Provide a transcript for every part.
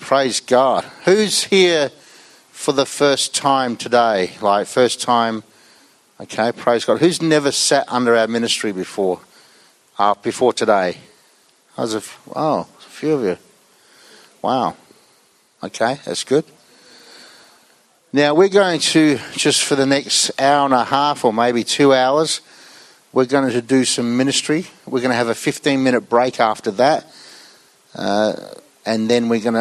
Praise God. Who's here for the first time today? Like first time, okay, praise God. Who's never sat under our ministry before? Before today? A few of you. Wow. Okay, that's good. Now we're going to, just for the next hour and a half or maybe 2 hours, we're going to do some ministry. We're going to have a 15-minute break after that. And then we're going to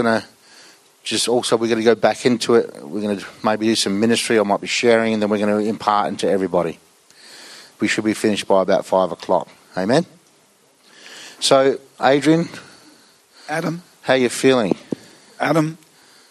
go back into it. We're going to maybe do some ministry. I might be sharing, and then we're going to impart into everybody. We should be finished by about 5 o'clock. Amen? So, Adrian. Adam. How you feeling? Adam.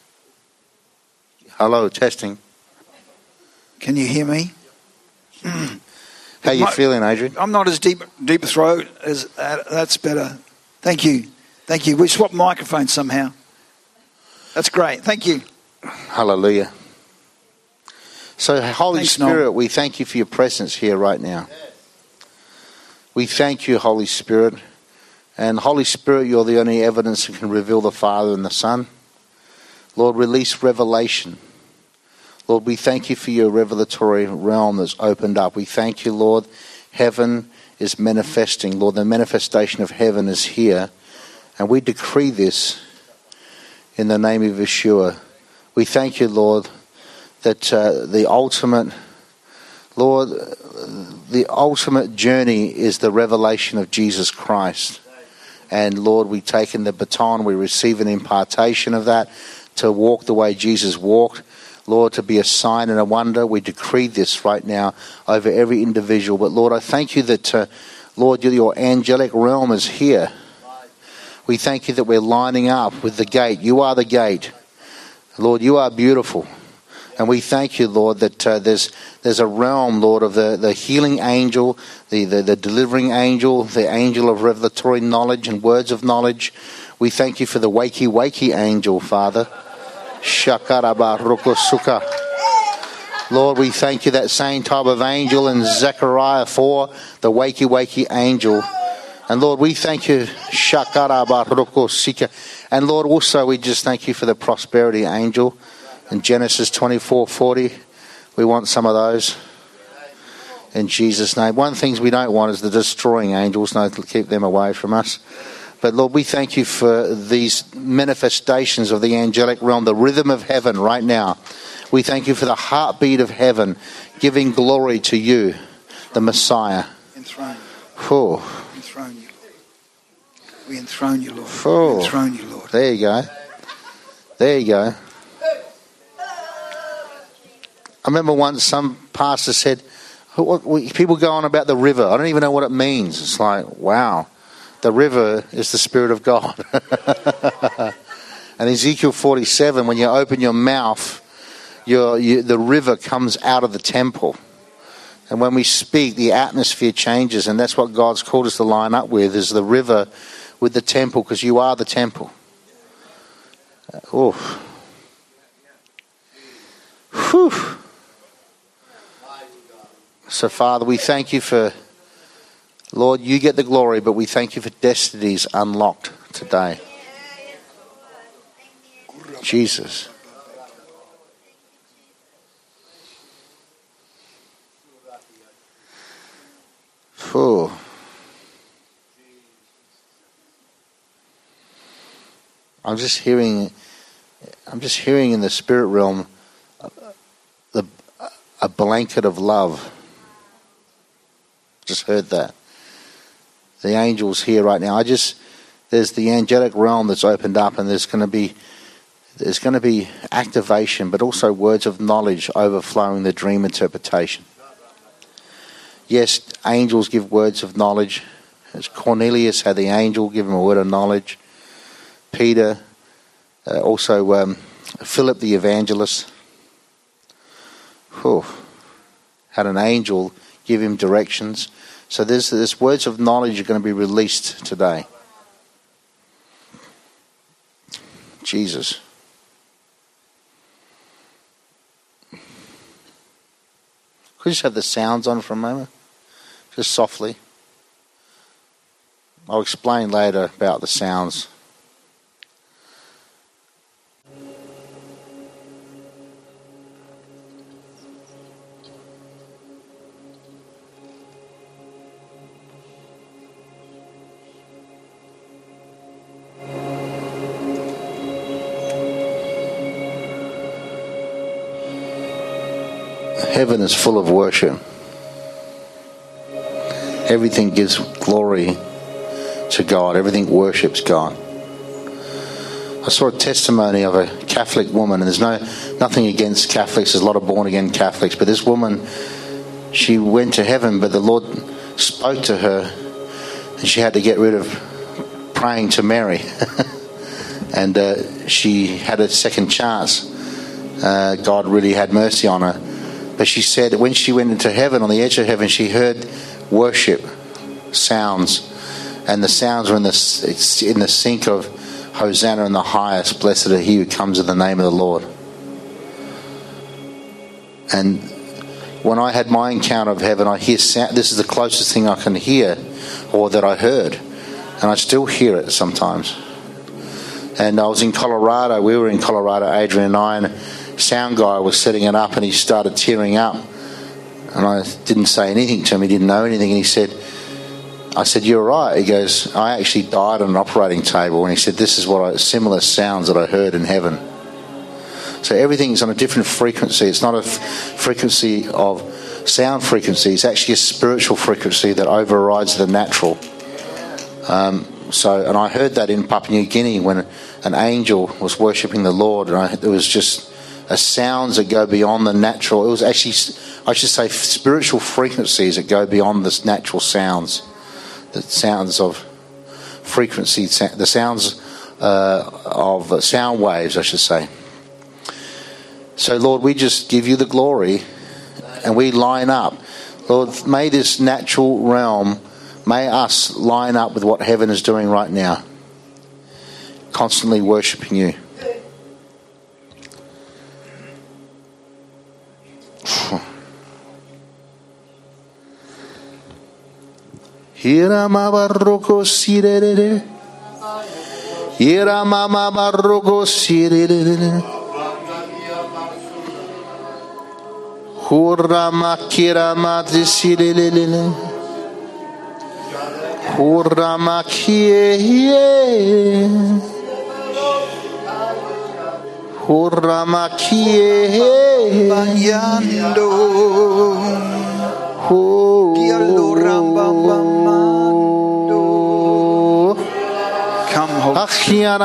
Hello, testing. Can you hear me? How you feeling, Adrian? I'm not as deep throat as that's better. Thank you. We swapped microphones somehow. That's great. Thank you. Hallelujah. So, Holy Spirit, Noel. We thank you for your presence here right now. We thank you, Holy Spirit. And Holy Spirit, you're the only evidence that can reveal the Father and the Son. Lord, release revelation. Lord, we thank you for your revelatory realm that's opened up. We thank you, Lord. Heaven is manifesting. Lord, the manifestation of heaven is here. And we decree this in the name of Yeshua. We thank you, Lord, that the ultimate journey is the revelation of Jesus Christ. And Lord, we've taken the baton, we receive an impartation of that to walk the way Jesus walked. Lord, to be a sign and a wonder. We decree this right now over every individual. But Lord, I thank you that, Lord, your angelic realm is here. We thank you that we're lining up with the gate. You are the gate. Lord, you are beautiful. And we thank you, Lord, that there's a realm, Lord, of the healing angel, the delivering angel, the angel of revelatory knowledge and words of knowledge. We thank you for the wakey angel, Father. Shakarabarukosuka. Lord, we thank you that same type of angel in Zechariah 4, the wakey angel. And Lord, we thank you, Shakarabarukosika. And Lord, also we just thank you for the prosperity angel in Genesis 24:40. We want some of those in Jesus' name. One of the things we don't want is the destroying angels. No, to keep them away from us. But Lord, we thank you for these manifestations of the angelic realm, the rhythm of heaven right now. We thank you for the heartbeat of heaven, giving glory to you, the Messiah. Enthrone. Oh. Enthrone you. We enthrone you, Lord. Oh. We enthrone you, Lord. There you go. There you go. I remember once some pastor said, people go on about the river. I don't even know what it means. It's like, wow. The river is the Spirit of God. And Ezekiel 47, when you open your mouth, the river comes out of the temple. And when we speak, the atmosphere changes. And that's what God's called us to line up with, is the river with the temple, because you are the temple. Whew. So, Father, we thank you for... Lord, you get the glory, but we thank you for destinies unlocked today. Jesus. Oh. I'm just hearing in the spirit realm a blanket of love. Just heard that. The angels here right now. There's the angelic realm that's opened up, and there's going to be activation, but also words of knowledge overflowing the dream interpretation. Yes, angels give words of knowledge. As Cornelius had the angel give him a word of knowledge. Peter, also Philip the evangelist, had an angel give him directions. So there's words of knowledge are going to be released today. Jesus. Could we just have the sounds on for a moment? Just softly. I'll explain later about the sounds. Heaven is full of worship. Everything gives glory to God. Everything worships God. I saw a testimony of a Catholic woman, and there's nothing against Catholics. There's a lot of born-again Catholics, but this woman, she went to heaven, but the Lord spoke to her, and she had to get rid of praying to Mary. And she had a second chance. God really had mercy on her. But she said when she went into heaven, on the edge of heaven, she heard worship sounds, and the sounds were in the sync of Hosanna in the highest, blessed are he who comes in the name of the Lord. And when I had my encounter of heaven, I hear sound. This is the closest thing I can hear, or that I heard, and I still hear it sometimes. And I was in Colorado. We were in Colorado, Adrian and I, and a sound guy was setting it up, and he started tearing up. And I didn't say anything to him. He didn't know anything. And I said, "You're right." He goes, "I actually died on an operating table." And he said, "This is similar sounds that I heard in heaven." So everything's on a different frequency. It's not a frequency of sound frequency. It's actually a spiritual frequency that overrides the natural. And I heard that in Papua New Guinea when an angel was worshipping the Lord. And it was just sounds that go beyond the natural. It was actually, I should say, spiritual frequencies that go beyond this natural sounds. The sounds of frequency, the sounds of sound waves, I should say. So, Lord, we just give you the glory, and we line up. Lord, may this natural realm, may us line up with what heaven is doing right now, constantly worshipping you. Hira mabarroko sirere. Hira mama barroko sirere. Hurra makira madri sirere. Hurra makie. Hurra makie. Bayando. Come, Holy Spirit.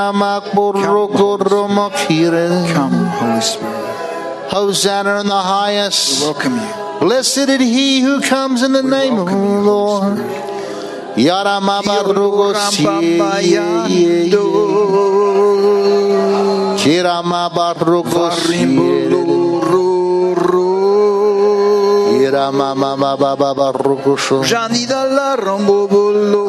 Come, Holy Spirit. Hosanna in the highest. We welcome you. Blessed is he who comes in the name of the Lord. Jadi dalla rambobolo.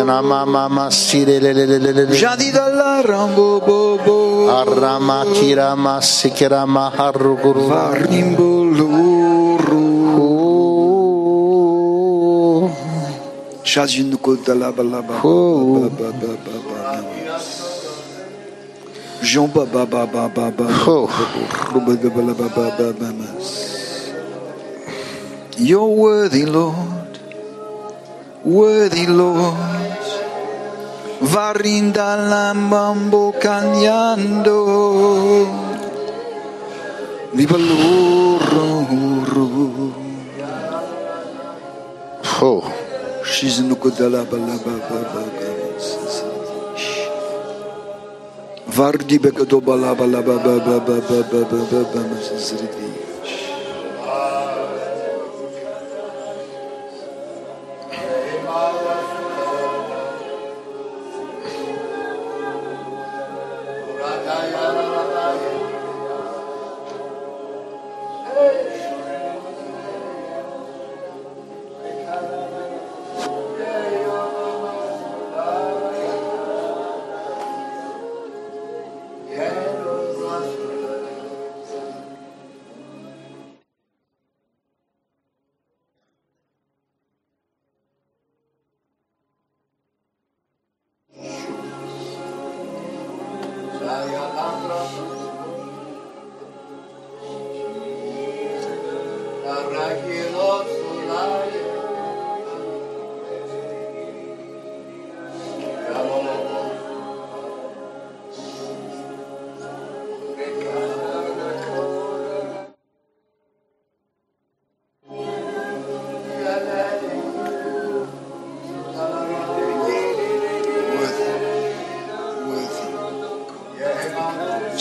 Jadi dalla rambobolo. Arama kirama sikirama haruguru. Varimbolo. Shajinuko dalla balaba. Jomba baba baba baba. You're worthy, Lord. Worthy, Lord. Varinda lambambo cagnando. Viva loro. Oh. She's in the Kodala Balaba. Vardi Bekadobala Balaba.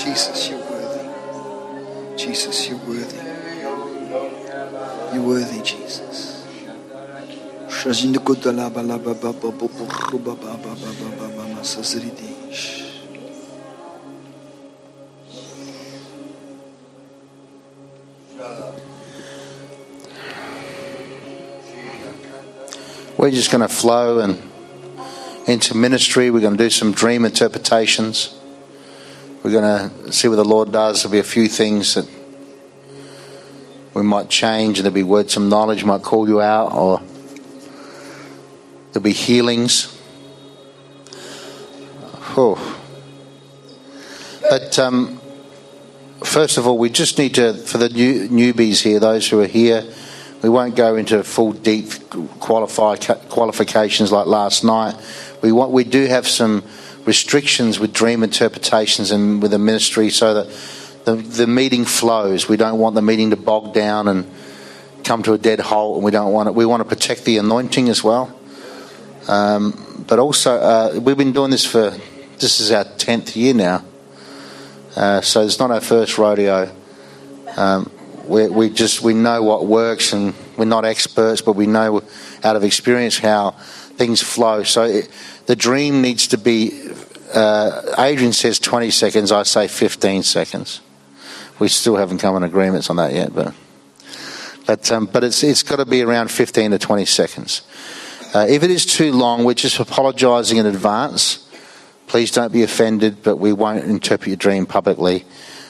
Jesus, you're worthy. Jesus, you're worthy. You're worthy, Jesus. We're just going to flow and into ministry. We're going to do some dream interpretations. We're going to see what the Lord does. There'll be a few things that we might change, and there'll be words of knowledge might call you out, or there'll be healings. But first of all, we just need to, for the newbies here, those who are here, we won't go into full deep qualifications like last night. We do have some restrictions with dream interpretations and with the ministry, so that the meeting flows. We don't want the meeting to bog down and come to a dead halt, and we don't want it. We want to protect the anointing as well. But also, we've been doing this this is our 10th year now. So it's not our first rodeo. We know what works, and we're not experts, but we know out of experience how things flow. So the dream needs to be, Adrian says 20 seconds, I say 15 seconds. We still haven't come in agreements on that yet, but it's got to be around 15 to 20 seconds. If it is too long, we're just apologising in advance. Please don't be offended, but we won't interpret your dream publicly.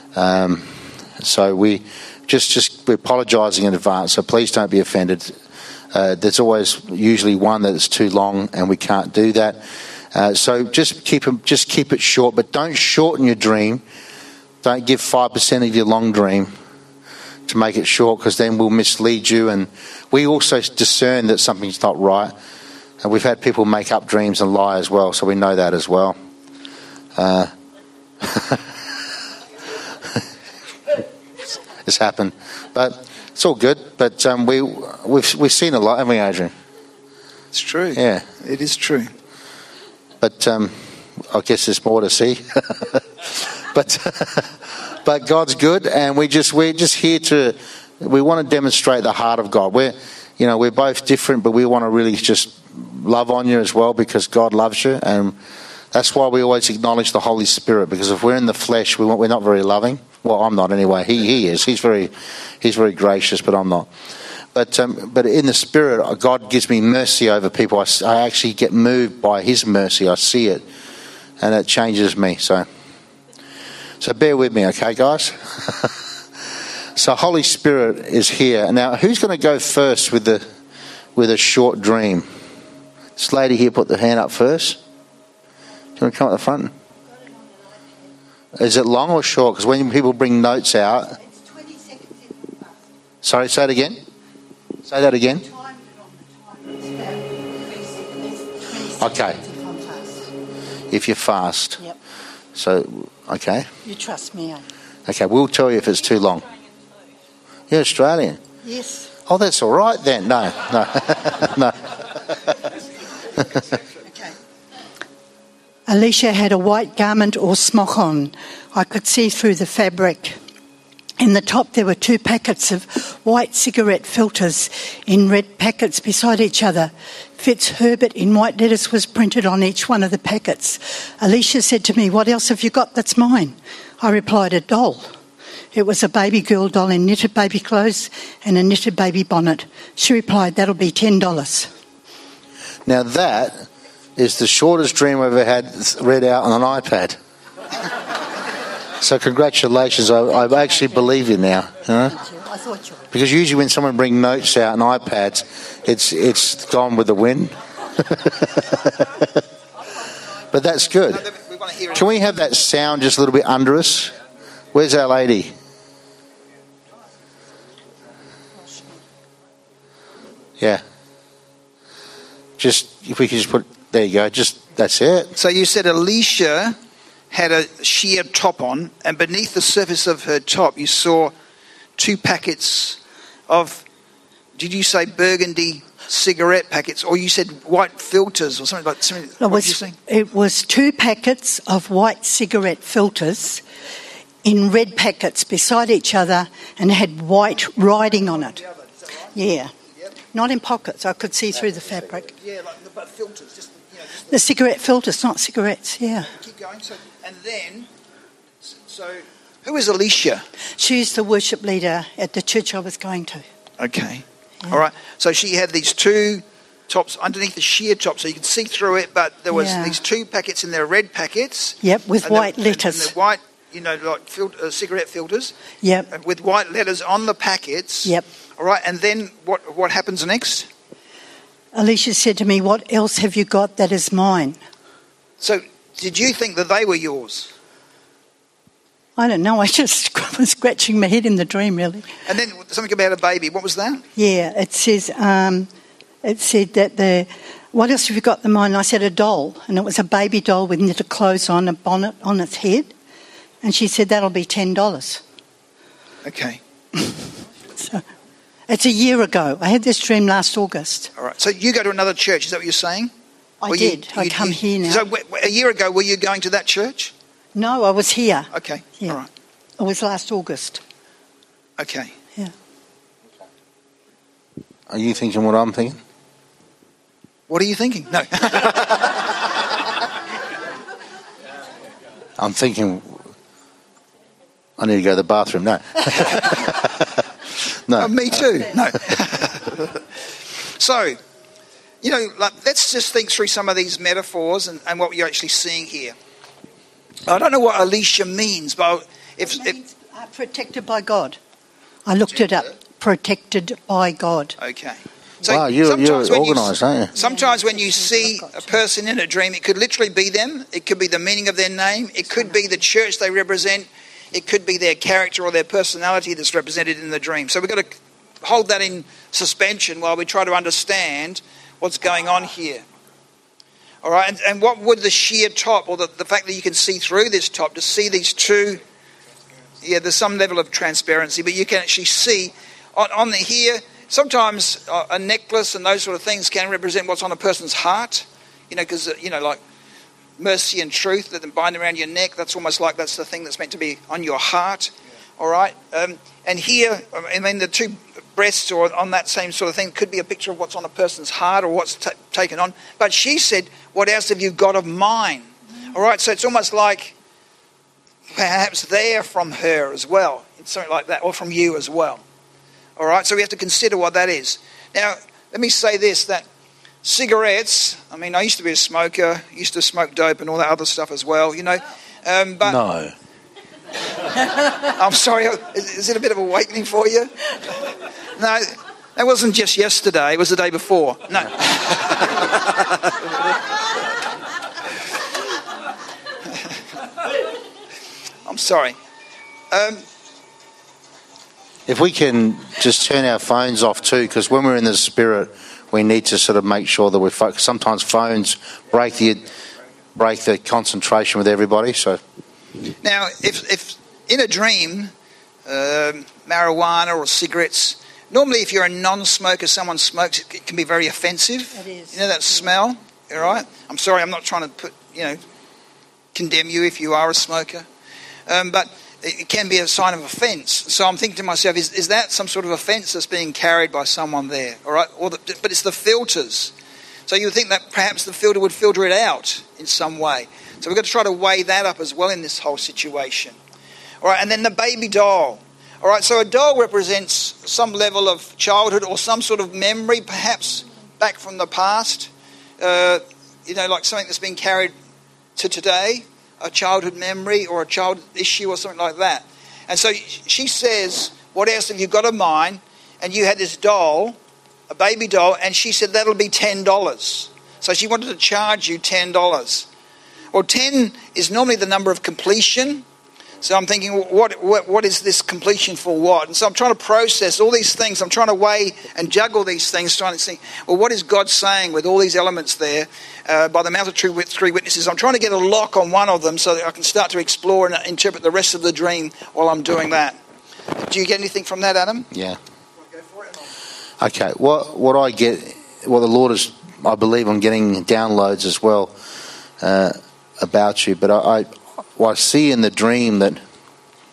So we're apologising in advance, so please don't be offended. There's always usually one that's too long, and we can't do that. So just keep it short, but don't shorten your dream. Don't give 5% of your long dream to make it short, because then we'll mislead you. And we also discern that something's not right. And we've had people make up dreams and lie as well, so we know that as well. It's happened, but it's all good. But we've seen a lot, haven't we, Adrian? It's true. Yeah, it is true. But I guess there's more to see. but God's good, and we're just here to. We want to demonstrate the heart of God. We're both different, but we want to really just love on you as well, because God loves you, and that's why we always acknowledge the Holy Spirit. Because if we're in the flesh, we're not very loving. Well, I'm not anyway. He is. He's very gracious, but I'm not. But in the Spirit, God gives me mercy over people. I actually get moved by His mercy. I see it, and it changes me. So bear with me, okay, guys? So Holy Spirit is here. Now, who's going to go first with a short dream? This lady here put the hand up first. Do you want to come at the front? Is it long or short? Because when people bring notes out... It's 20 seconds. Sorry, say it again. Say that again. Okay. If you're fast. Yep. So, okay. You trust me, eh? Okay, we'll tell you if it's too long. You're Australian? Yes. Oh, that's all right then. No. No. Okay. Alicia had a white garment or smock on. I could see through the fabric. In the top there were 2 packets of white cigarette filters in red packets beside each other. Fitzherbert in white letters was printed on each one of the packets. Alicia said to me, "What else have you got that's mine?" I replied, "A doll." It was a baby girl doll in knitted baby clothes and a knitted baby bonnet. She replied, "That'll be $10. Now that is the shortest dream I've ever had read out on an iPad. So congratulations, I actually believe you now. Huh? Thank you. I thought you would. Because usually when someone brings notes out on iPads, it's gone with the wind. But that's good. Can we have that sound just a little bit under us? Where's our lady? Yeah. Just, if we could just put, there you go, just, that's it. So you said Alicia had a sheer top on, and beneath the surface of her top you saw 2 packets of, did you say burgundy cigarette packets, or you said white filters or something like that? What did you say? It was 2 packets of white cigarette filters in red packets beside each other and had white writing on it. Yeah. Yep. Not in pockets. I could see through the fabric. Yeah, but filters, just The cigarette filters, not cigarettes, yeah. keep going. So who is Alicia? She's the worship leader at the church I was going to. Okay. Yeah. All right. So she had these two tops underneath the sheer top, so you could see through it, but there was Yeah. these two packets in there, red packets. Yep, with and white the, letters. And the white, like cigarette filters. Yep, With white letters on the packets. yep. All right. And then what happens next? Alicia said to me, "What else have you got that is mine?" So did you think that they were yours? I don't know. I just was scratching my head in the dream, really. And then something about a baby. What was that? Yeah, it says, it said that what else have you got in mine? I said a doll, and it was a baby doll with knitted clothes on, a bonnet on its head. And she said, that'll be $10. Okay. So, it's a year ago. I had this dream last August. All right. So you go to another church. Is that what you're saying? I did. I come here now. So a year ago, were you going to that church? No, I was here. Okay. Yeah. All right. It was last August. Okay. Yeah. Are you thinking what I'm thinking? What are you thinking? No. I'm thinking I need to go to the bathroom. No. No. Me too. No. So, let's just think through some of these metaphors and what you're actually seeing here. I don't know what Alicia means, but It means, protected by God. I looked it up. Protected by God. Okay. So Wow, you're sometimes when organised, aren't you? Sometimes when you see a person in a dream, it could literally be them. It could be the meaning of their name. It could be the church they represent. It could be their character or their personality that's represented in the dream. So we've got to hold that in suspension while we try to understand what's going on here. All right, and what would the sheer top, or the fact that you can see through this top, to see these two, there's some level of transparency, but you can actually see on here, sometimes a necklace and those sort of things can represent what's on a person's heart, because, like mercy and truth that then bind around your neck, that's almost like that's the thing that's meant to be on your heart, all right? And here, the two breasts or on that same sort of thing could be a picture of what's on a person's heart or what's taken on. But she said, what else have you got of mine? All right, so it's almost like perhaps they're from her as well, something like that, or from you as well. All right, so we have to consider what that is. Now, let me say this, that cigarettes, I used to be a smoker, used to smoke dope and all that other stuff as well, but No. I'm sorry, is it a bit of awakening for you? No, that wasn't just yesterday, it was the day before. No. I'm sorry. If we can just turn our phones off too, because when we're in the spirit, we need to sort of make sure that we're focused. Sometimes phones break the concentration with everybody. So Now, if in a dream, marijuana or cigarettes, normally if you're a non-smoker, someone smokes, it can be very offensive. It is. You know that smell? All right? I'm sorry, I'm not trying to condemn you if you are a smoker. But it can be a sign of offence. So I'm thinking to myself, is that some sort of offence that's being carried by someone there? All right? But it's the filters. So you would think that perhaps the filter would filter it out in some way. So we've got to try to weigh that up as well in this whole situation. All right, and then the baby doll. All right, so a doll represents some level of childhood or some sort of memory, perhaps back from the past. Like something that's been carried to today, a childhood memory or a child issue or something like that. And so she says, what else have you got of mine? And you had this doll, a baby doll, and she said that'll be $10. So she wanted to charge you $10. Well, 10 is normally the number of completion. So I'm thinking, what is this completion for what? And so I'm trying to process all these things. I'm trying to weigh and juggle these things, trying to think, well, what is God saying with all these elements there by the mouth of three witnesses? I'm trying to get a lock on one of them so that I can start to explore and interpret the rest of the dream while I'm doing that. Do you get anything from that, Adam? yeah. Okay. What I get, what the Lord is, I believe I'm getting downloads as well about you, but I see in the dream that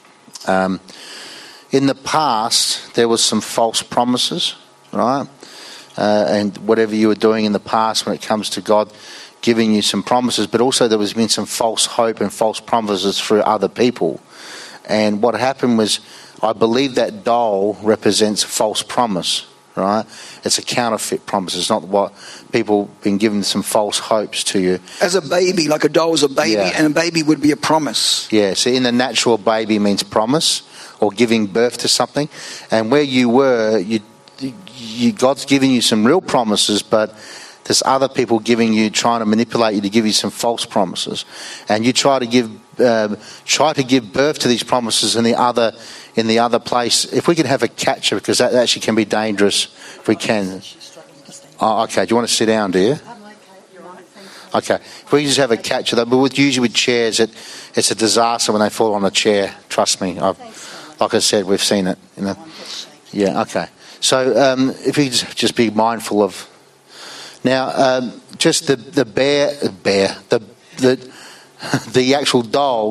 In the past, there was some false promises, right? And whatever you were doing in the past when it comes to God giving you some promises, but also there was been some false hope and false promises through other people. And what happened was, I believe that doll represents a false promise, right? It's a counterfeit promise. It's not what people been given some false hopes to you. As a baby, like a doll's a baby, Yeah. and a baby would be a promise. Yeah, so in the natural, baby means promise or giving birth to something. And where you were, God's giving you some real promises, but there's other people trying to manipulate you to give you some false promises. And you try to give birth to these promises in the other place. If we could have a catcher, because that actually can be dangerous if we can. Oh, okay. Do you want to sit down, do you? Okay. If we just have a catcher, but usually with chairs, it's a disaster when they fall on a chair. Trust me. Like I said, we've seen it. You know. Yeah. Okay. So if we just be mindful of now, just the actual doll,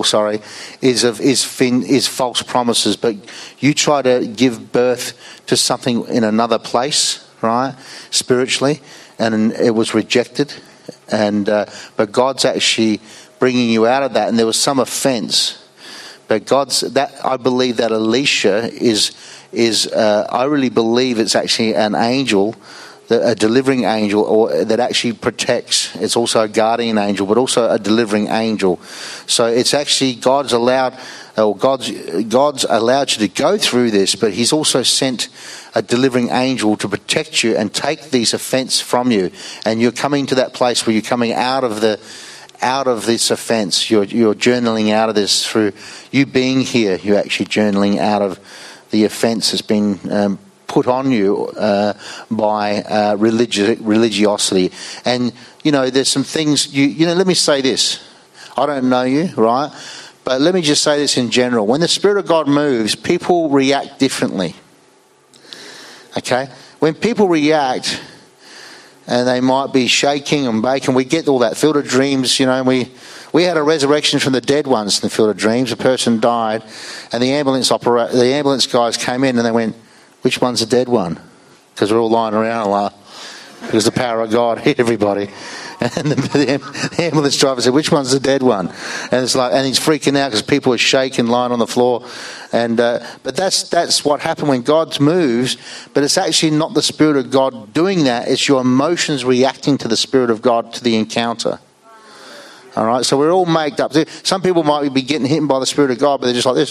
is false promises, but you try to give birth to something in another place, right? Spiritually, and it was rejected, but God's actually bringing you out of that, and there was some offense. But I believe that Elisha is I really believe it's actually an angel, a delivering angel, or that actually protects. It's also a guardian angel, but also a delivering angel. So it's actually God's allowed you to go through this, but He's also sent a delivering angel to protect you and take these offense from you. And you're coming to that place where you're coming out of this offense. You're journaling out of this through you being here. You're actually journaling out of the offense that's been put on you by religiosity. And there's some things let me say this. I don't know you, right? But let me just say this in general. When the Spirit of God moves, people react differently. Okay? When people react, and they might be shaking and baking, we get all that field of dreams, we had a resurrection from the dead once in the field of dreams. A person died, and the ambulance guys came in and they went, "Which one's the dead one?" Because we're all lying around because the power of God hit everybody. And the ambulance driver said, "Which one's the dead one?" And it's and he's freaking out because people are shaking, lying on the floor. And but that's what happened when God moves. But it's actually not the Spirit of God doing that. It's your emotions reacting to the Spirit of God, to the encounter. All right, so we're all made up. Some people might be getting hit by the Spirit of God, but they're just like this.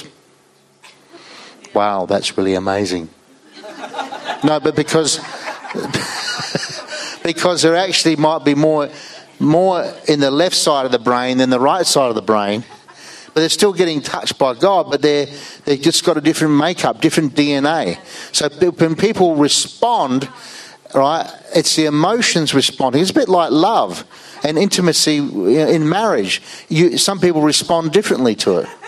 Wow, that's really amazing. No, but because there actually might be more in the left side of the brain than the right side of the brain, but they're still getting touched by God, but they've just got a different makeup, different DNA. So when people respond, right, it's the emotions responding. It's a bit like love and intimacy in marriage. Some people respond differently to it.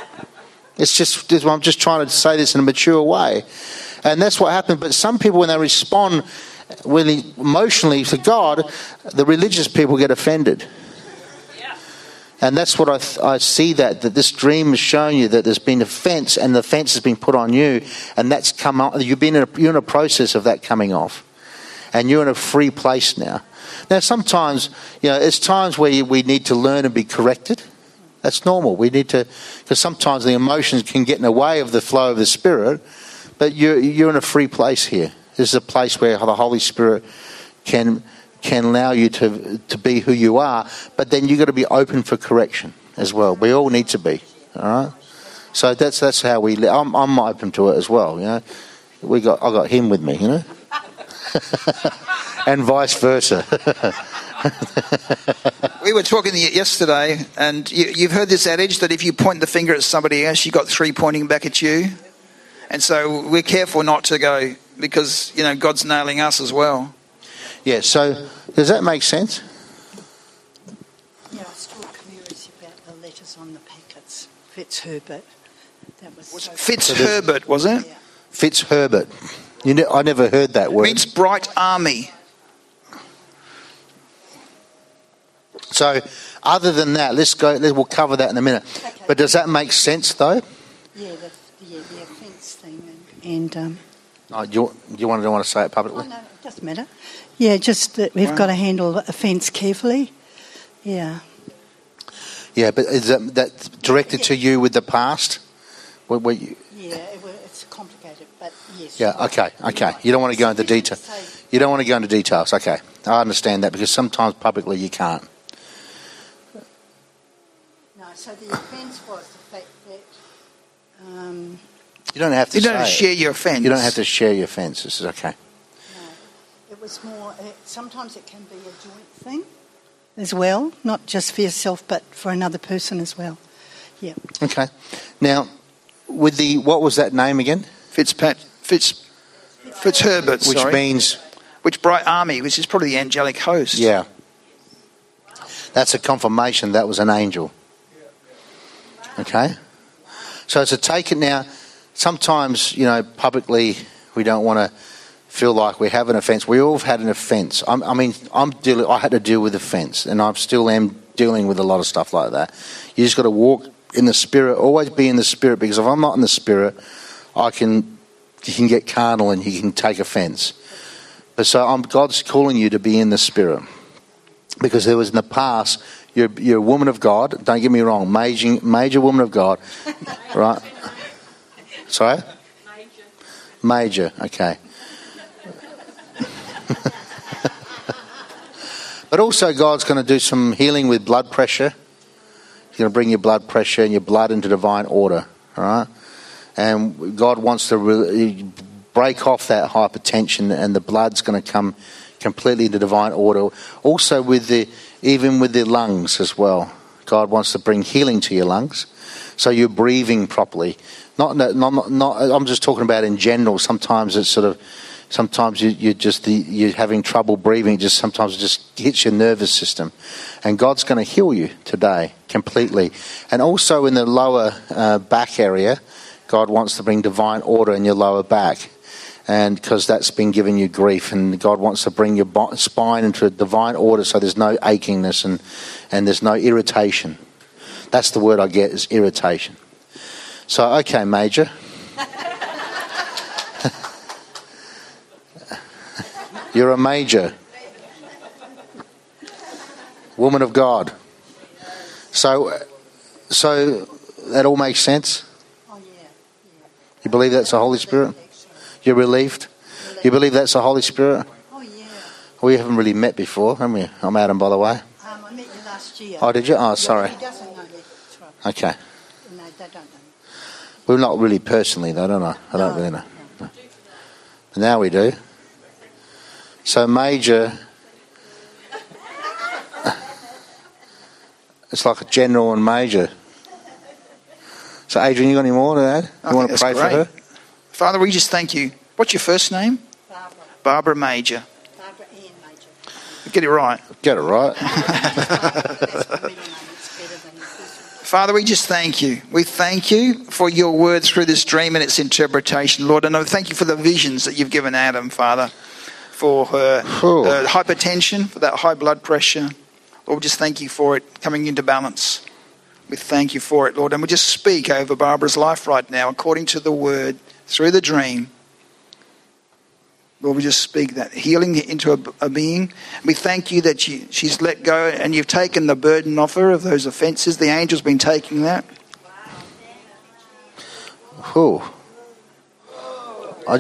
I'm just trying to say this in a mature way. And that's what happened. But some people, when they respond really emotionally to God, the religious people get offended. And that's what I see that this dream has shown you, that there's been offense, and the offense has been put on you, and that's come up. You're in a process of that coming off, and you're in a free place now. Now, sometimes, it's times where we need to learn and be corrected. That's normal. We need to, because sometimes the emotions can get in the way of the flow of the Spirit, but you're in a free place here. This is a place where the Holy Spirit can allow you to be who you are, but then you've got to be open for correction as well. We all need to be, all right? So that's how we live. I'm open to it as well, I got him with me, and vice versa. We were talking yesterday, and you've heard this adage that if you point the finger at somebody else, you got three pointing back at you. And so we're careful not to go, because God's nailing us as well. Yeah. So does that make sense? Yeah, I was still curious about the letters on the packets. Fitzherbert. That was Fitzherbert, was it? Yeah. Fitzherbert. I never heard that word. It means bright army. So, other than that, we'll cover that in a minute. Okay. But does that make sense, though? Yeah, the offence thing, and Oh, do you want to say it publicly? no, it doesn't matter. Yeah, just that we've got to handle offence carefully. Yeah. Yeah, but is that directed to you with the past? Where you, It's complicated, but yes. yeah, okay. You don't want to go into detail. You don't want to go into details. Okay, I understand that because sometimes publicly you can't. No, so the offence was the fact that You don't have to. You don't say share it. your offence. You don't have to share your offence. This is okay. no, it was more. Sometimes it can be a joint thing as well, not just for yourself, but for another person as well. Yeah. Okay. Now, with the what was that name again? Fitzherbert, Which means which bright army, which is probably the angelic host. yeah. That's a confirmation that was an angel. Okay. So to take it now, sometimes publicly we don't want to feel like we have an offence. We all have had an offence. I had to deal with offence, and I still am dealing with a lot of stuff like that. You just got to walk in the Spirit. Always be in the Spirit, because if I'm not in the Spirit, you can get carnal and you can take offence. But so God's calling you to be in the Spirit, because there was in the past. You're a woman of God. Don't get me wrong, major woman of God, right? Sorry? Major. Okay. But also God's going to do some healing with blood pressure. He's going to bring your blood pressure and your blood into divine order, all right? And God wants to break off that hypertension, and the blood's going to come completely into divine order. Also even with the lungs as well. God wants to bring healing to your lungs, so you're breathing properly. Not. I'm just talking about in general. Sometimes it's sometimes you're having trouble breathing. Sometimes it just hits your nervous system, and God's going to heal you today completely. And also in the lower back area, God wants to bring divine order in your lower back. And because that's been giving you grief, and God wants to bring your spine into a divine order, so there's no achingness and there's no irritation. That's the word I get, is irritation. So, okay, Major. You're a major. Woman of God. So that all makes sense? Oh, yeah. You believe that's the Holy Spirit? You're relieved? You believe that's the Holy Spirit? Oh, yeah. We haven't really met before, have we? I'm Adam, by the way. I met you last year. Oh, did you? Oh, sorry. He doesn't know that. That's right. Okay. No, they don't know. Well, not really personally, though, don't I? I don't really know. No. But now we do. So, Major, it's like a general and major. So, Adrian, you got any more to add? You want to pray for her? Father, we just thank you. What's your first name? Barbara. Barbara Major. Barbara Ian Major. Get it right. Get it right. That's my middle name. It's better than the first one. Father, we just thank you. We thank you for your word through this dream and its interpretation, Lord. And I thank you for the visions that you've given Adam, Father, for her hypertension, for that high blood pressure. Lord, we just thank you for it coming into balance. We thank you for it, Lord. And we just speak over Barbara's life right now, according to the word, through the dream. Lord, we just speak that healing into a being. We thank you that she's let go and you've taken the burden off her of those offences. The angel's been taking that. Oh. I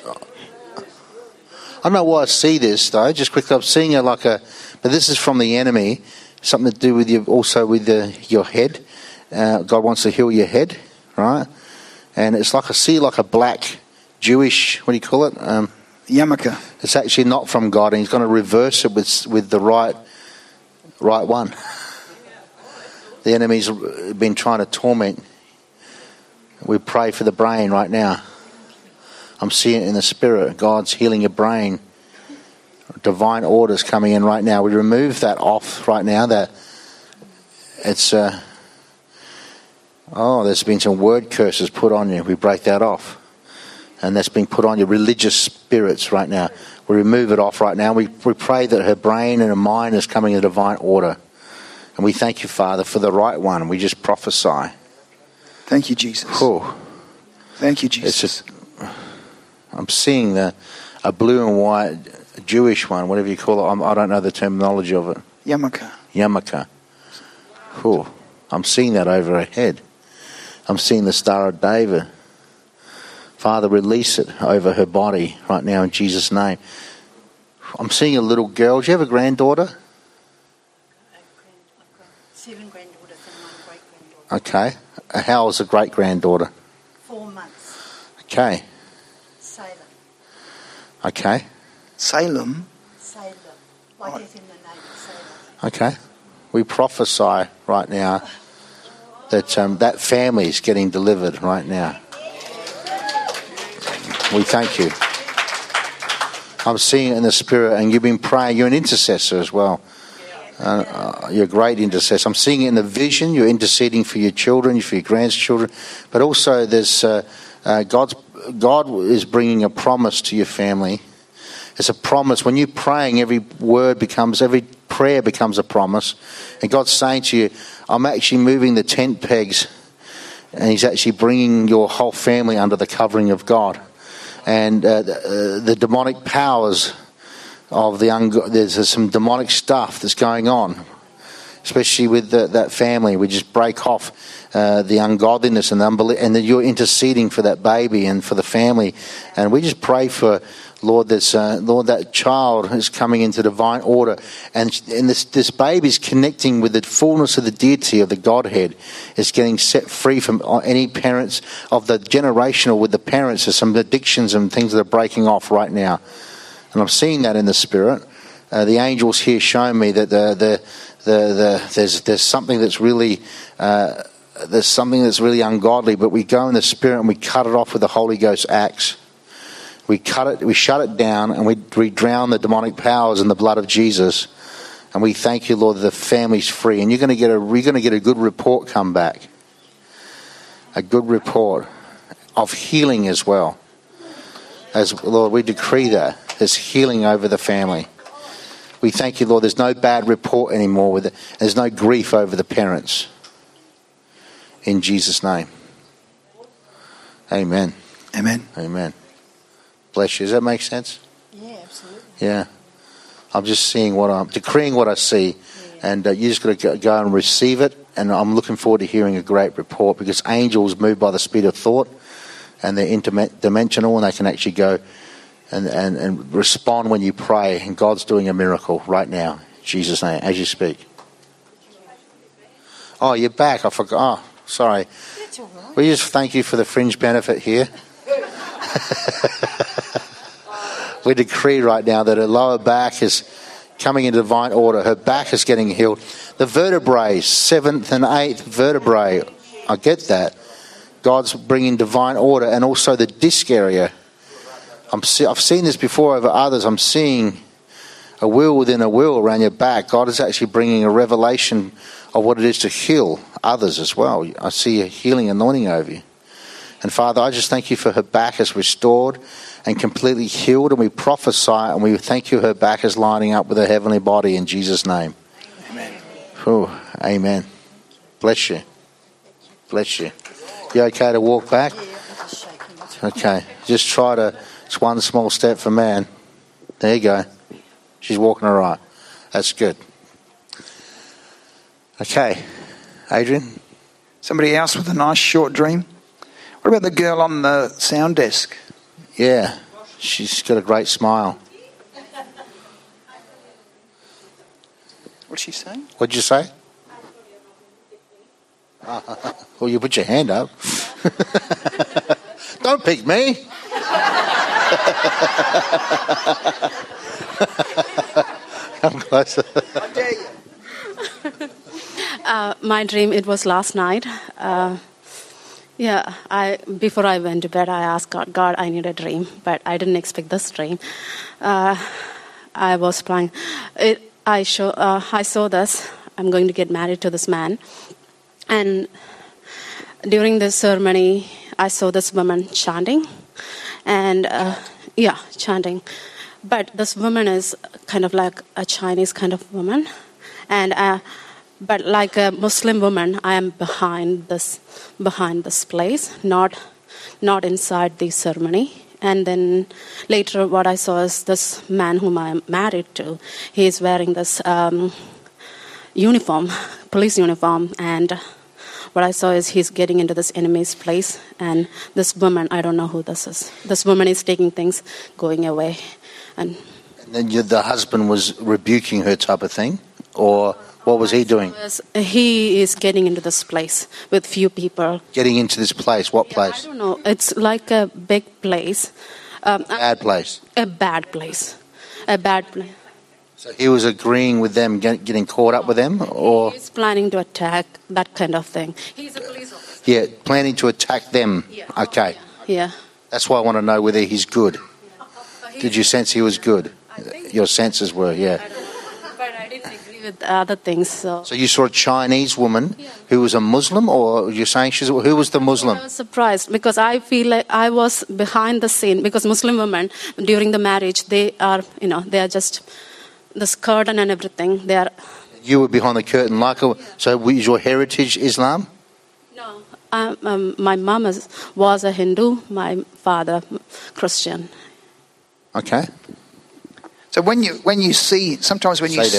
don't know why I see this, though. Just quickly, I'm seeing her but this is from the enemy. Something to do with your head. God wants to heal your head, right? And it's I see a black Jewish, what do you call it? Yarmulke. It's actually not from God, and he's going to reverse it with the right one. The enemy's been trying to torment. We pray for the brain right now. I'm seeing it in the spirit. God's healing your brain. Divine orders coming in right now. We remove that off right now. That it's there's been some word curses put on you. We break that off, and that's been put on your religious spirits right now. We remove it off right now. We pray that her brain and her mind is coming in divine order, and we thank you, Father, for the right one. We just prophesy. Thank you, Jesus. Oh. Thank you, It's Jesus. just, I'm seeing a blue and white Jewish one, whatever you call it. I don't know the terminology of it. Yarmulke. Cool. I'm seeing that over her head. I'm seeing the Star of David. Father, release it over her body right now in Jesus' name. I'm seeing a little girl. Do you have a granddaughter? 7 granddaughters and 1 great-granddaughter. Okay. How is a great-granddaughter? 4 months. Okay. Salem. Okay. Salem. Salem. Like it's in the name of Salem. Okay. We prophesy right now that that family is getting delivered right now. We thank you. I'm seeing it in the spirit, and you've been praying. You're an intercessor as well. You're a great intercessor. I'm seeing it in the vision. You're interceding for your children, for your grandchildren, but also there's God is bringing a promise to your family. It's a promise. When you're praying, every prayer becomes a promise, and God's saying to you, "I'm actually moving the tent pegs," and He's actually bringing your whole family under the covering of God. And the demonic powers of there's some demonic stuff that's going on, especially with that family. We just break off the ungodliness and the unbelief, and that you're interceding for that baby and for the family. And we just pray for, Lord, that child is coming into divine order, and this baby is connecting with the fullness of the deity of the Godhead. Is getting set free from any parents of the generational with the parents. There's some addictions and things that are breaking off right now, and I'm seeing that in the spirit. The angels here show me that there's something that's really ungodly, but we go in the spirit and we cut it off with the Holy Ghost axe. We shut it down, and we drown the demonic powers in the blood of Jesus. And we thank you, Lord, that the family's free. And you're going to get a good report come back. A good report of healing as well. As Lord, we decree that there's healing over the family. We thank you, Lord, there's no bad report anymore with it. There's no grief over the parents. In Jesus' name. Amen. Amen. Amen. Bless you. Does that make sense? Yeah, absolutely. Yeah. I'm just seeing decreeing what I see. Yeah. And you just got to go and receive it. And I'm looking forward to hearing a great report, because angels move by the speed of thought, and they're interdimensional, and they can actually go and respond when you pray. And God's doing a miracle right now, in Jesus' name, as you speak. Oh, you're back. I forgot. Oh, sorry. That's all right. We just thank you for the fringe benefit here. We decree right now that her lower back is coming into divine order. Her back is getting healed. The vertebrae, 7th and 8th vertebrae, I get that. God's bringing divine order, and also the disc area. I've seen this before over others. I'm seeing a wheel within a wheel around your back. God is actually bringing a revelation of what it is to heal others as well. I see a healing anointing over you. And Father, I just thank you for her back is restored and completely healed, and we prophesy and we thank you her back is lining up with her heavenly body in Jesus' name. Amen. Oh, amen. Bless you. Bless you. You okay to walk back? Yeah, I'm just shaking. Okay. Just try to, it's one small step for man. There you go. She's walking all right. That's good. Okay. Adrian? Somebody else with a nice short dream? What about the girl on the sound desk? Yeah. She's got a great smile. What's she saying? What'd you say? Well, you put your hand up. Don't pick me. Come closer. I dare you. My dream, it was last night. Before I went to bed, I asked God, I need a dream, but I didn't expect this dream. I was planning. I saw this. I'm going to get married to this man, and during this ceremony, I saw this woman chanting, and chanting. But this woman is kind of like a Chinese kind of woman, and but like a Muslim woman, I am behind this place, not not inside the ceremony. And then later what I saw is this man whom I'm married to, he is wearing this uniform, police uniform, and what I saw is he's getting into this enemy's place, and this woman, I don't know who this is. This woman is taking things, going away. And then the husband was rebuking her type of thing? Or what was he doing? He is getting into this place with few people. Getting into this place? What place? I don't know. It's like a big place. Bad place? A bad place. A bad place. So he was agreeing with them, getting caught up with them? Or he's planning to attack, that kind of thing. He's a police officer. Yeah, planning to attack them. Yeah. Okay. Yeah. That's why I want to know whether he's good. Did you sense he was good? Your senses were, yeah. I don't know. But I didn't agree with other things. So you saw a Chinese woman who was a Muslim, or you're saying who was the Muslim? I was surprised because I feel like I was behind the scene, because Muslim women during the marriage, they are just the skirt and everything. You were behind the curtain, so was your heritage Islam? No, my mom was a Hindu, my father Christian. Okay. So when you see someone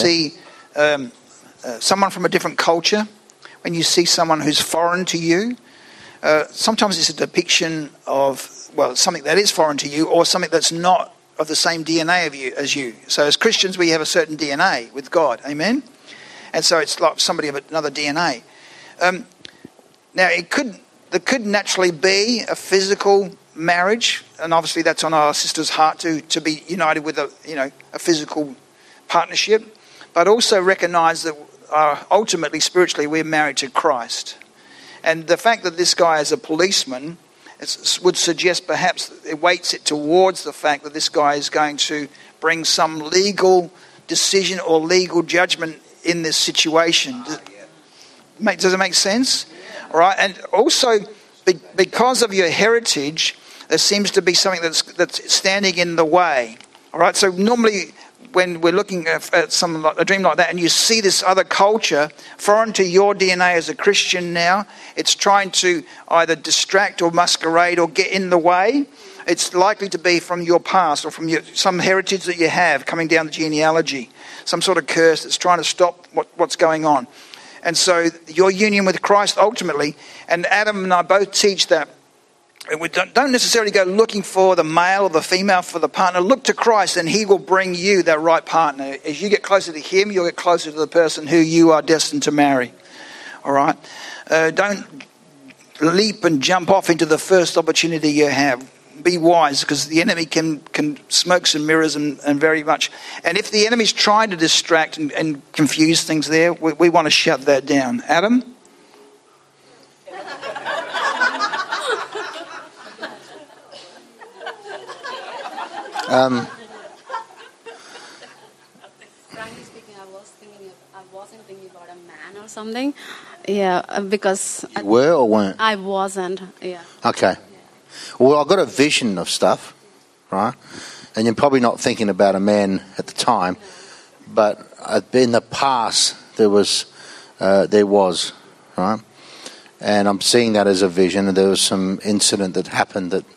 from a different culture, when you see someone who's foreign to you, sometimes it's a depiction of something that is foreign to you, or something that's not of the same DNA as you. So as Christians, we have a certain DNA with God, amen. And so it's like somebody of another DNA. Now there could naturally be a physical marriage, and obviously that's on our sister's heart to be united with a physical partnership, but also recognise that ultimately spiritually we're married to Christ. And the fact that this guy is a policeman would suggest perhaps it weights it towards the fact that this guy is going to bring some legal decision or legal judgment in this situation. Does it make sense? All right, and also because of your heritage, there seems to be something that's standing in the way. All right, so normally when we're looking at a dream like that, and you see this other culture foreign to your DNA as a Christian now, it's trying to either distract or masquerade or get in the way. It's likely to be from your past or from some heritage that you have coming down the genealogy, some sort of curse that's trying to stop what's going on. And so your union with Christ ultimately, and Adam and I both teach that we don't necessarily go looking for the male or the female for the partner. Look to Christ and he will bring you that right partner. As you get closer to him, you'll get closer to the person who you are destined to marry. All right? Don't leap and jump off into the first opportunity you have. Be wise, because the enemy can smoke some mirrors and very much. And if the enemy's trying to distract and confuse things there, we want to shut that down. Adam? Frankly speaking, I wasn't thinking about a man or something. Yeah, because you were or weren't? I wasn't. Yeah. Okay. Well, I've got a vision of stuff, right? And you're probably not thinking about a man at the time, but in the past there was, right? And I'm seeing that as a vision. And there was some incident that happened that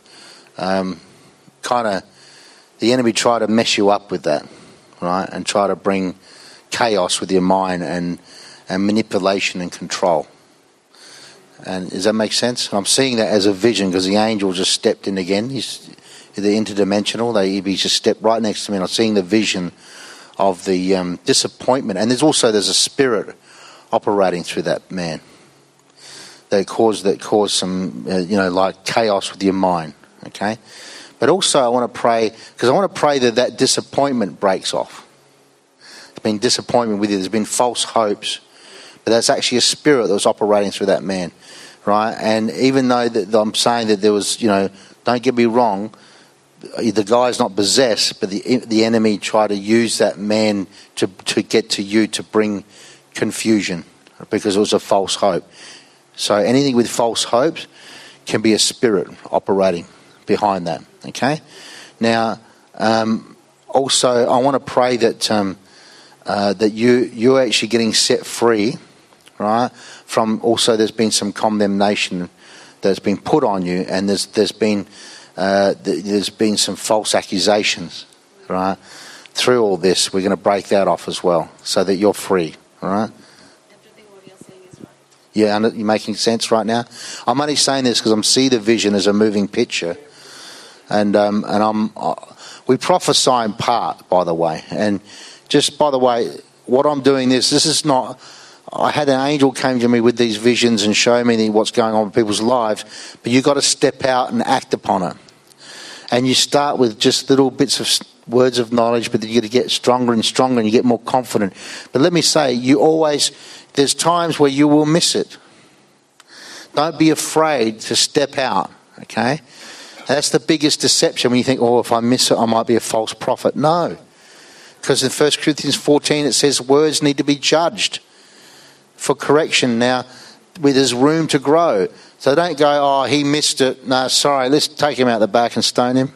the enemy tried to mess you up with that, right? And try to bring chaos with your mind and manipulation and control. And does that make sense? I'm seeing that as a vision because the angel just stepped in again. He's the interdimensional. He just stepped right next to me, and I'm seeing the vision of the disappointment. And there's a spirit operating through that man that caused some like chaos with your mind. Okay, but also I want to pray that disappointment breaks off. There's been disappointment with you. There's been false hopes. But that's actually a spirit that was operating through that man, right? And even though I'm saying that there was, don't get me wrong, the guy's not possessed, but the enemy tried to use that man to get to you, to bring confusion, because it was a false hope. So anything with false hopes can be a spirit operating behind that, okay? Now, also, I want to pray that that you're actually getting set free, right? From also, there's been some condemnation that's been put on you, and there's been some false accusations, right? Through all this, we're going to break that off as well, so that you're free, all right? Everything what you're saying is right. Yeah, and you're making sense right now. I'm only saying this because I'm seeing the vision as a moving picture, and we prophesy in part, by the way. And just by the way, what I'm doing this is not. I had an angel came to me with these visions and show me what's going on in people's lives, but you've got to step out and act upon it. And you start with just little bits of words of knowledge, but then you got to get stronger and stronger, and you get more confident. But let me say, there's times where you will miss it. Don't be afraid to step out, okay? That's the biggest deception when you think, if I miss it, I might be a false prophet. No. Because in 1 Corinthians 14 it says words need to be judged for correction. Now, there's room to grow. So don't go, he missed it. No, sorry, let's take him out the back and stone him.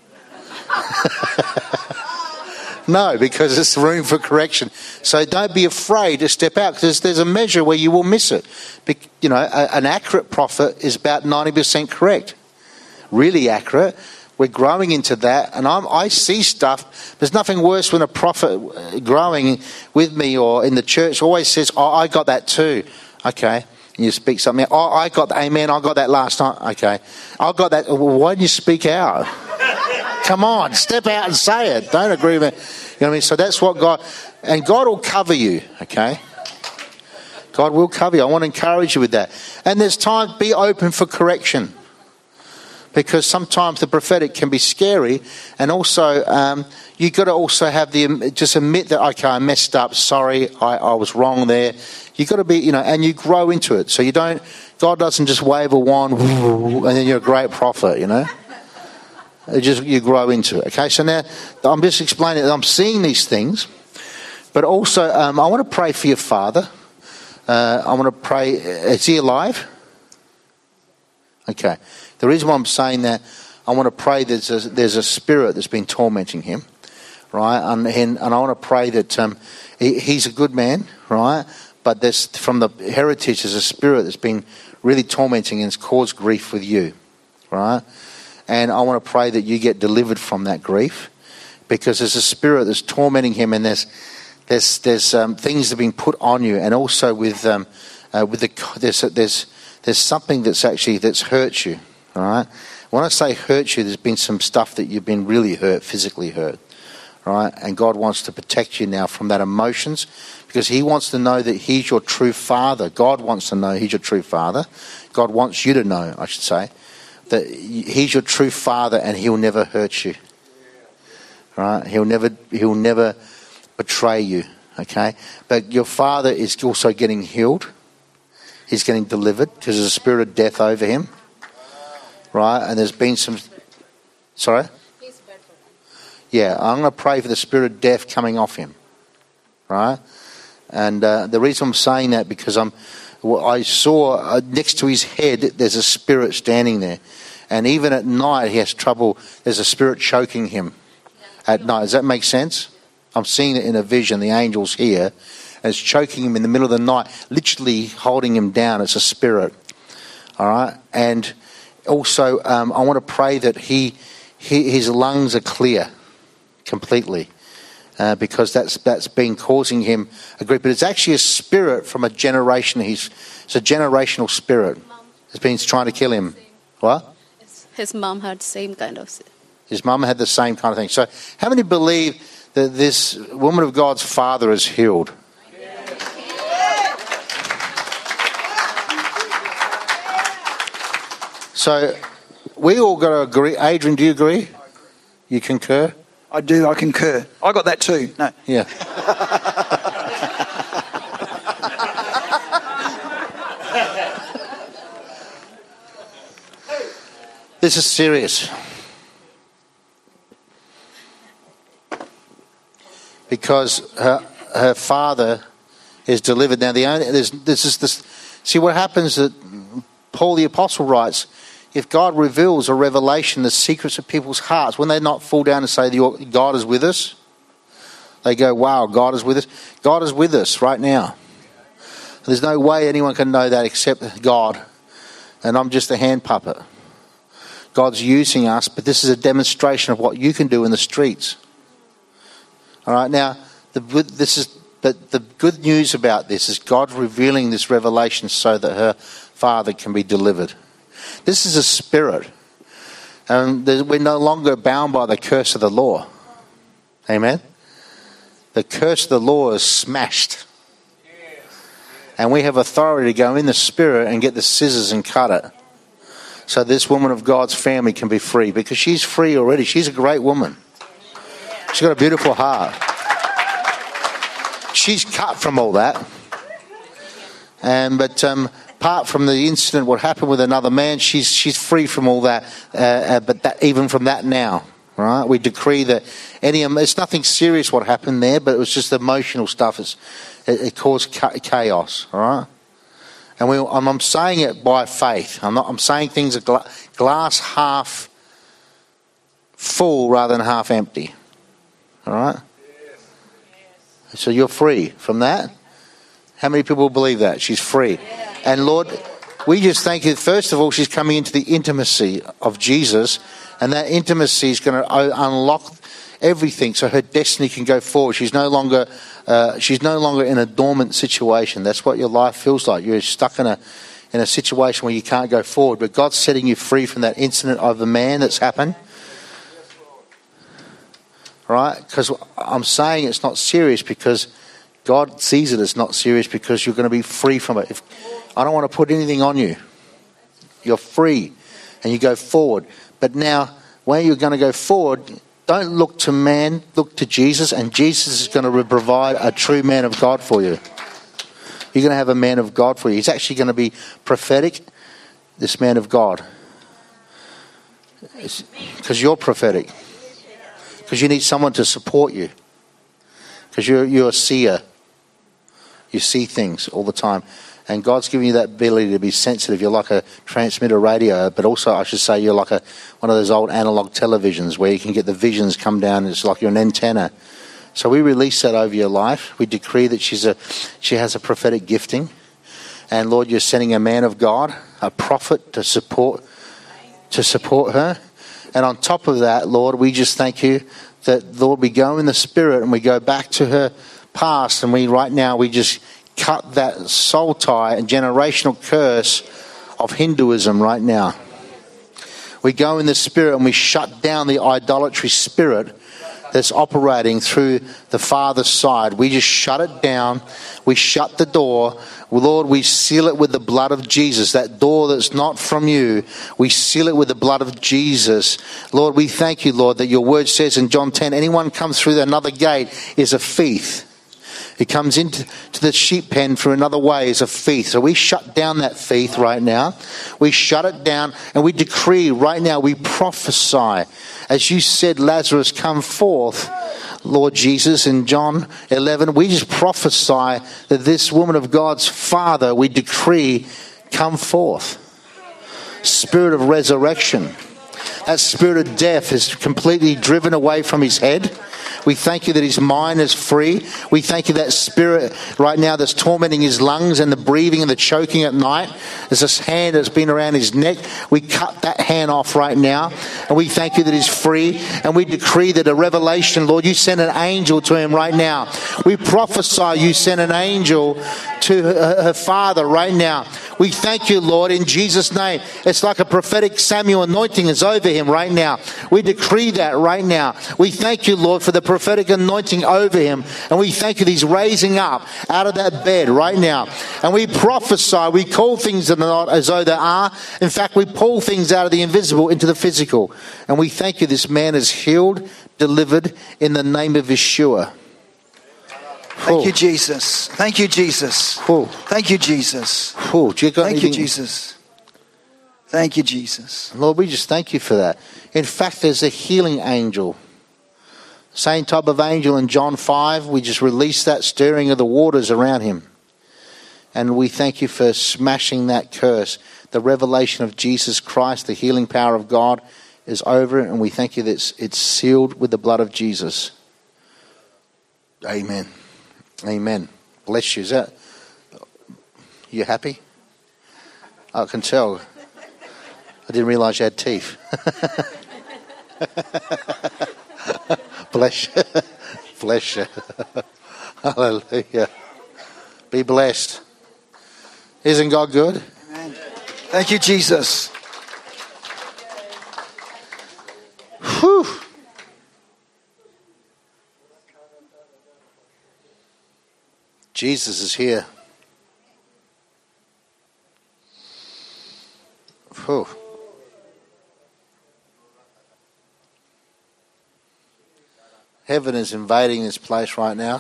No, because there's room for correction. So don't be afraid to step out, because there's a measure where you will miss it. An accurate prophet is about 90% correct. Really accurate. We're growing into that, and I see stuff. There's nothing worse when a prophet growing with me or in the church always says, I got that too. Okay. And you speak something. I got that. Amen. I got that last night. Okay. I got that. Well, why didn't you speak out? Come on. Step out and say it. Don't agree with it. You know what I mean? So that's what God will cover you. Okay. God will cover you. I want to encourage you with that. And there's time, be open for correction. Because sometimes the prophetic can be scary, and also you've got to also have just admit that, okay, I messed up, sorry, I was wrong there. You've got to be, and you grow into it. So God doesn't just wave a wand and then you're a great prophet, you grow into it. Okay, so now I'm just explaining that I'm seeing these things, but also I want to pray for your father. I want to pray, is he alive? Okay. The reason why I'm saying that, I want to pray there's a spirit that's been tormenting him, right? And I want to pray that he's a good man, right? But there's, from the heritage, there's a spirit that's been really tormenting and has caused grief with you, right? And I want to pray that you get delivered from that grief, because there's a spirit that's tormenting him, and there's things that have been put on you, and also with there's something that's hurt you. All right. When I say hurt you, there's been some stuff that you've been really hurt, physically hurt. Right? And God wants to protect you now from that emotions, because he wants to know that he's your true father. God wants to know he's your true father. God wants you to know, I should say, that he's your true father, and he'll never hurt you. Right? He'll never betray you. Okay? But your father is also getting healed. He's getting delivered, because there's a spirit of death over him. Right, and there's been some. Sorry? Yeah, I'm going to pray for the spirit of death coming off him. Right? And the reason I'm saying that, because I saw next to his head there's a spirit standing there. And even at night he has trouble. There's a spirit choking him at night. Does that make sense? I'm seeing it in a vision. The angel's here, and it's choking him in the middle of the night, literally holding him down. It's a spirit. All right? And also, I want to pray that his lungs are clear completely, because that's been causing him a grief. But it's actually a spirit from a generation. It's a generational spirit. It's been trying to kill him. What? His mom had the same kind of. His mum had the same kind of thing. So, how many believe that this woman of God's father is healed? So, we all got to agree. Adrian, do you agree? You concur? I do, I concur. I got that too. No. Yeah. This is serious. Because her father is delivered. Now, see what happens that Paul the Apostle writes, if God reveals a revelation, the secrets of people's hearts, when they not fall down and say, God is with us, they go, wow, God is with us. God is with us right now. There's no way anyone can know that except God. and I'm just a hand puppet. God's using us, but this is a demonstration of what you can do in the streets. All right, now, the good news about this is God revealing this revelation so that her father can be delivered. This is a spirit. And we're no longer bound by the curse of the law. Amen? The curse of the law is smashed. And we have authority to go in the spirit and get the scissors and cut it. So this woman of God's family can be free, because she's free already. She's a great woman. She's got a beautiful heart. She's cut from all that. But apart from the incident, what happened with another man, she's free from all that. Even from that now, right? We decree that it's nothing serious what happened there, but it was just emotional stuff. It caused chaos, all right? And I'm saying it by faith. I'm saying things are glass half full rather than half empty. All right? So you're free from that. How many people believe that? She's free. And Lord, we just thank you. First of all, she's coming into the intimacy of Jesus. And that intimacy is going to unlock everything so her destiny can go forward. She's no longer in a dormant situation. That's what your life feels like. You're stuck in a situation where you can't go forward. But God's setting you free from that incident of the man that's happened. Right? Because I'm saying it's not serious because God sees it as not serious, because you're going to be free from it. I don't want to put anything on you. You're free and you go forward. But now, when you're going to go forward, don't look to man, look to Jesus, and Jesus is going to provide a true man of God for you. You're going to have a man of God for you. He's actually going to be prophetic, this man of God. Because you're prophetic. Because you need someone to support you. Because you're a seer. You see things all the time. And God's given you that ability to be sensitive. You're like a transmitter radio, but also I should say you're like one of those old analog televisions where you can get the visions come down. It's like you're an antenna. So we release that over your life. We decree that she has a prophetic gifting. And Lord, you're sending a man of God, a prophet to support her. And on top of that, Lord, we just thank you that, Lord, we go in the spirit and we go back to her past, and we just cut that soul tie and generational curse of Hinduism right now. We go in the spirit and we shut down the idolatry spirit that's operating through the Father's side. We just shut it down. We shut the door. Lord, we seal it with the blood of Jesus. That door that's not from you, we seal it with the blood of Jesus. Lord, we thank you, Lord, that your word says in John 10, anyone comes through another gate is a thief. He comes into the sheep pen through another way as a thief. So we shut down that thief right now. We shut it down and we decree right now, we prophesy. As you said, Lazarus, come forth, Lord Jesus, in John 11. We just prophesy that this woman of God's father, we decree, come forth. Spirit of resurrection. That spirit of death is completely driven away from his head. We thank you that his mind is free. We thank you that spirit right now that's tormenting his lungs and the breathing and the choking at night. There's this hand that's been around his neck. We cut that hand off right now. And we thank you that he's free. And we decree that a revelation, Lord, you send an angel to him right now. We prophesy you send an angel to her father right now. We thank you, Lord, in Jesus' name. It's like a prophetic Samuel anointing is over him right now. We decree that right now. We thank you, Lord, for the prophetic anointing over him. And we thank you that he's raising up out of that bed right now. And we prophesy, we call things that are not as though they are. In fact, we pull things out of the invisible into the physical. And we thank you this man is healed, delivered in the name of Yeshua. Thank you, Jesus. Thank you, Jesus. Thank you, Jesus. Thank you, Jesus. Thank you, Jesus. Lord, we just thank you for that. In fact, there's a healing angel. Same type of angel in John 5. We just release that stirring of the waters around him. And we thank you for smashing that curse. The revelation of Jesus Christ, the healing power of God is over it. And we thank you that it's sealed with the blood of Jesus. Amen. Amen. Bless you. You happy? I can tell. I didn't realise you had teeth. Bless you. Bless you. Hallelujah. Be blessed. Isn't God good? Amen. Thank you, Jesus. Whew. Jesus is here. Whew. Heaven is invading this place right now.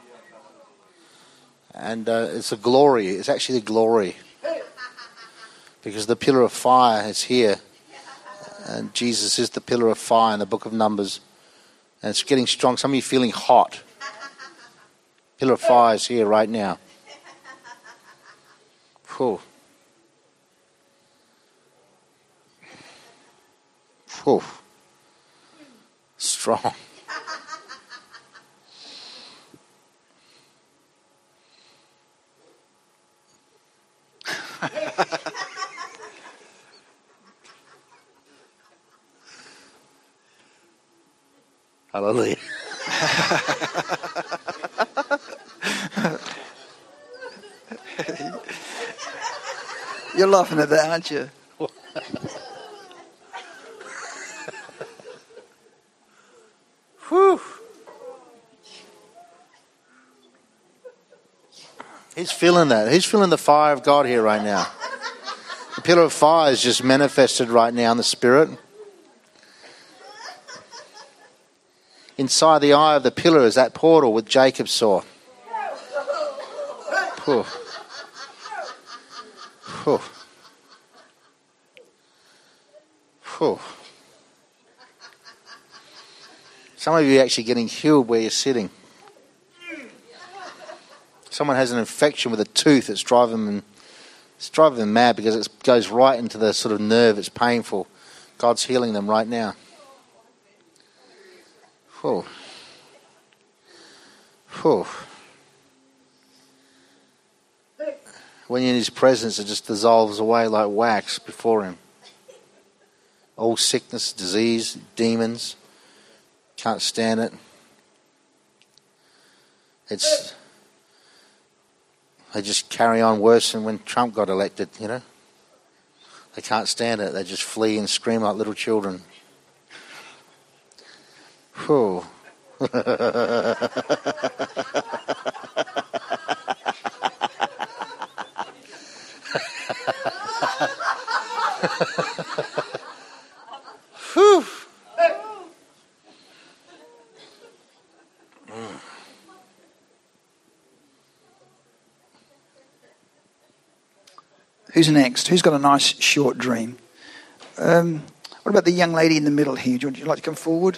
And it's a glory. It's actually a glory. Because the pillar of fire is here. And Jesus is the pillar of fire in the book of Numbers. And it's getting strong. Some of you are feeling hot. Pillar of fire is here right now. Whew. Whew. Strong. Hallelujah. You're laughing at that, aren't you? Whew. He's feeling that. He's feeling the fire of God here right now. The pillar of fire is just manifested right now in the Spirit. Inside the eye of the pillar is that portal with Jacob saw. Whew. Whew. Whew. Some of you are actually getting healed where you're sitting. Someone has an infection with a tooth that's driving them mad because it goes right into the sort of nerve. It's painful. God's healing them right now. Whew. Whew. When you're in His presence, it just dissolves away like wax before Him. All sickness, disease, demons, can't stand it. They just carry on worse than when Trump got elected, you know. They can't stand it. They just flee and scream like little children. Whew. Whew. Who's next? Who's got a nice short dream? What about the young lady in the middle here? Would you like to come forward?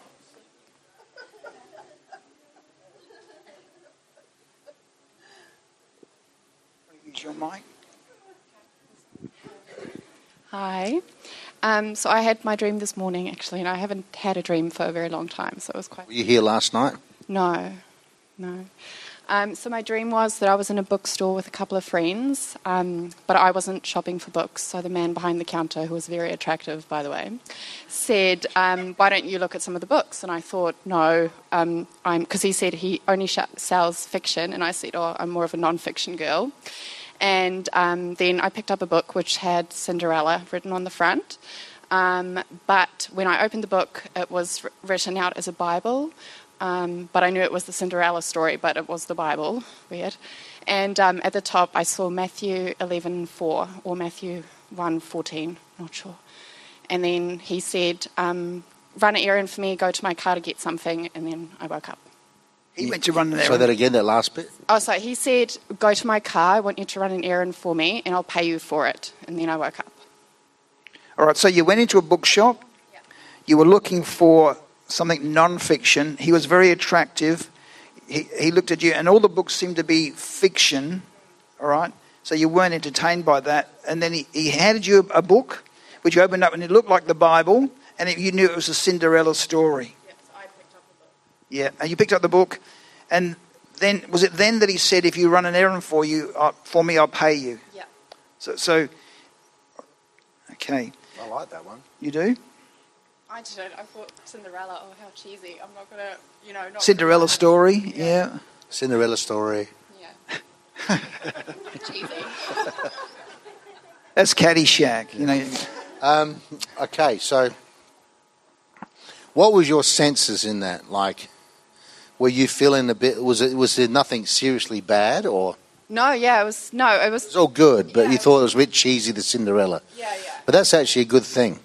Use your mic. Hi. So I had my dream this morning, actually, and I haven't had a dream for a very long time, so it was quite... Were you here last night? No. So my dream was that I was in a bookstore with a couple of friends, but I wasn't shopping for books. So the man behind the counter, who was very attractive, by the way, said, why don't you look at some of the books? And I thought, no, because he said he only sells fiction, and I said, oh, I'm more of a non-fiction girl. And then I picked up a book which had Cinderella written on the front. But when I opened the book, it was written out as a Bible. But I knew it was the Cinderella story, but it was the Bible. Weird. And at the top, I saw Matthew 11:4 or Matthew 1:14, not sure. And then he said, run an errand for me, go to my car to get something, and then I woke up. He went to run an errand. Say that again, that last bit. Oh, so he said, go to my car, I want you to run an errand for me, and I'll pay you for it. And then I woke up. All right, so you went into a bookshop. Yeah. You were looking for something non-fiction. He was very attractive. He looked at you, and all the books seemed to be fiction. All right, so you weren't entertained by that. And then he handed you a book, which you opened up, and it looked like the Bible, and you knew it was a Cinderella story. Yes, I picked up the book. Yeah, and you picked up the book, and then was it then that he said, if you run an errand for me, I'll pay you? Yeah. So okay. I like that one. You do? I didn't. I thought Cinderella. Oh, how cheesy! I'm not gonna, not Cinderella story. Yeah. Cinderella story. Yeah. Cheesy. That's Caddyshack. Okay, so what was your senses in that? Like, were you feeling a bit? Was there nothing seriously bad, or? No, yeah, it was. No, it was. It's all good, but Yeah. you thought it was a bit cheesy, the Cinderella. Yeah. But that's actually a good thing.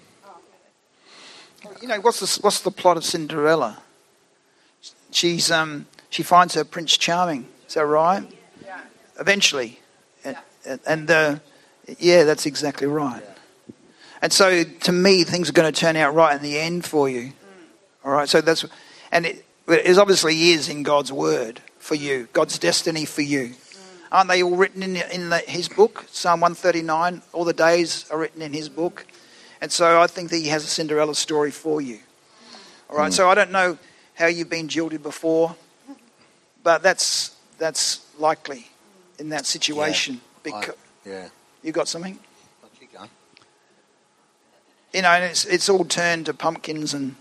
What's the plot of Cinderella? She finds her Prince Charming. Is that right? Yeah. Eventually, and that's exactly right. And so, to me, things are going to turn out right in the end for you. All right. So it obviously is in God's word for you, God's destiny for you. Aren't they all written in His book? Psalm 139. All the days are written in His book. And so I think that He has a Cinderella story for you. All right, so I don't know how you've been jilted before, but that's likely in that situation. Yeah. You got something? I'll keep going. And it's all turned to pumpkins and...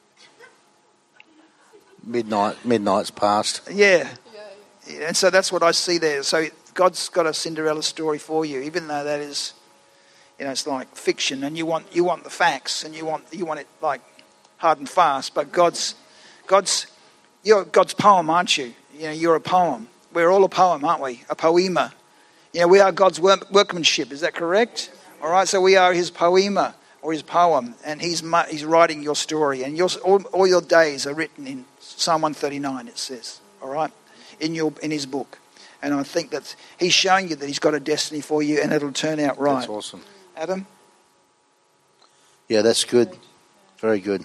Midnight's past. Yeah. And so that's what I see there. So God's got a Cinderella story for you, even though that is... it's like fiction, and you want the facts, and you want it like hard and fast. But you're God's poem, aren't you? You're a poem. We're all a poem, aren't we? A poema. We are God's workmanship. Is that correct? All right. So we are His poema or His poem, and He's writing your story, and all your days are written in Psalm 139. It says, all right, in His book, and I think that He's showing you that He's got a destiny for you, and it'll turn out right. That's awesome. Adam? Yeah, that's good. Very good.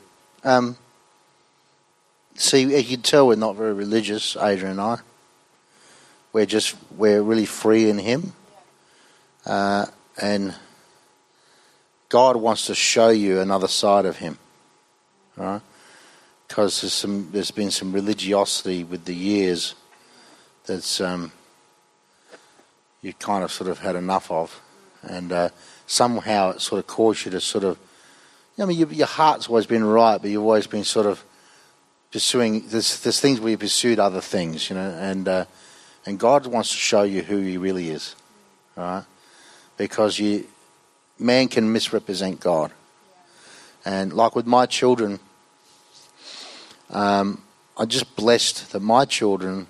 See, you can tell we're not very religious, Adrian and I. We're really free in Him. And God wants to show you another side of Him. Right? Because there's been some religiosity with the years that's you kind of sort of had enough of. And somehow it sort of caused you to sort of, your heart's always been right, but you've always been sort of pursuing, there's things where you pursued other things, and God wants to show you who He really is, right? Because man can misrepresent God. And like with my children, I'm just blessed that my children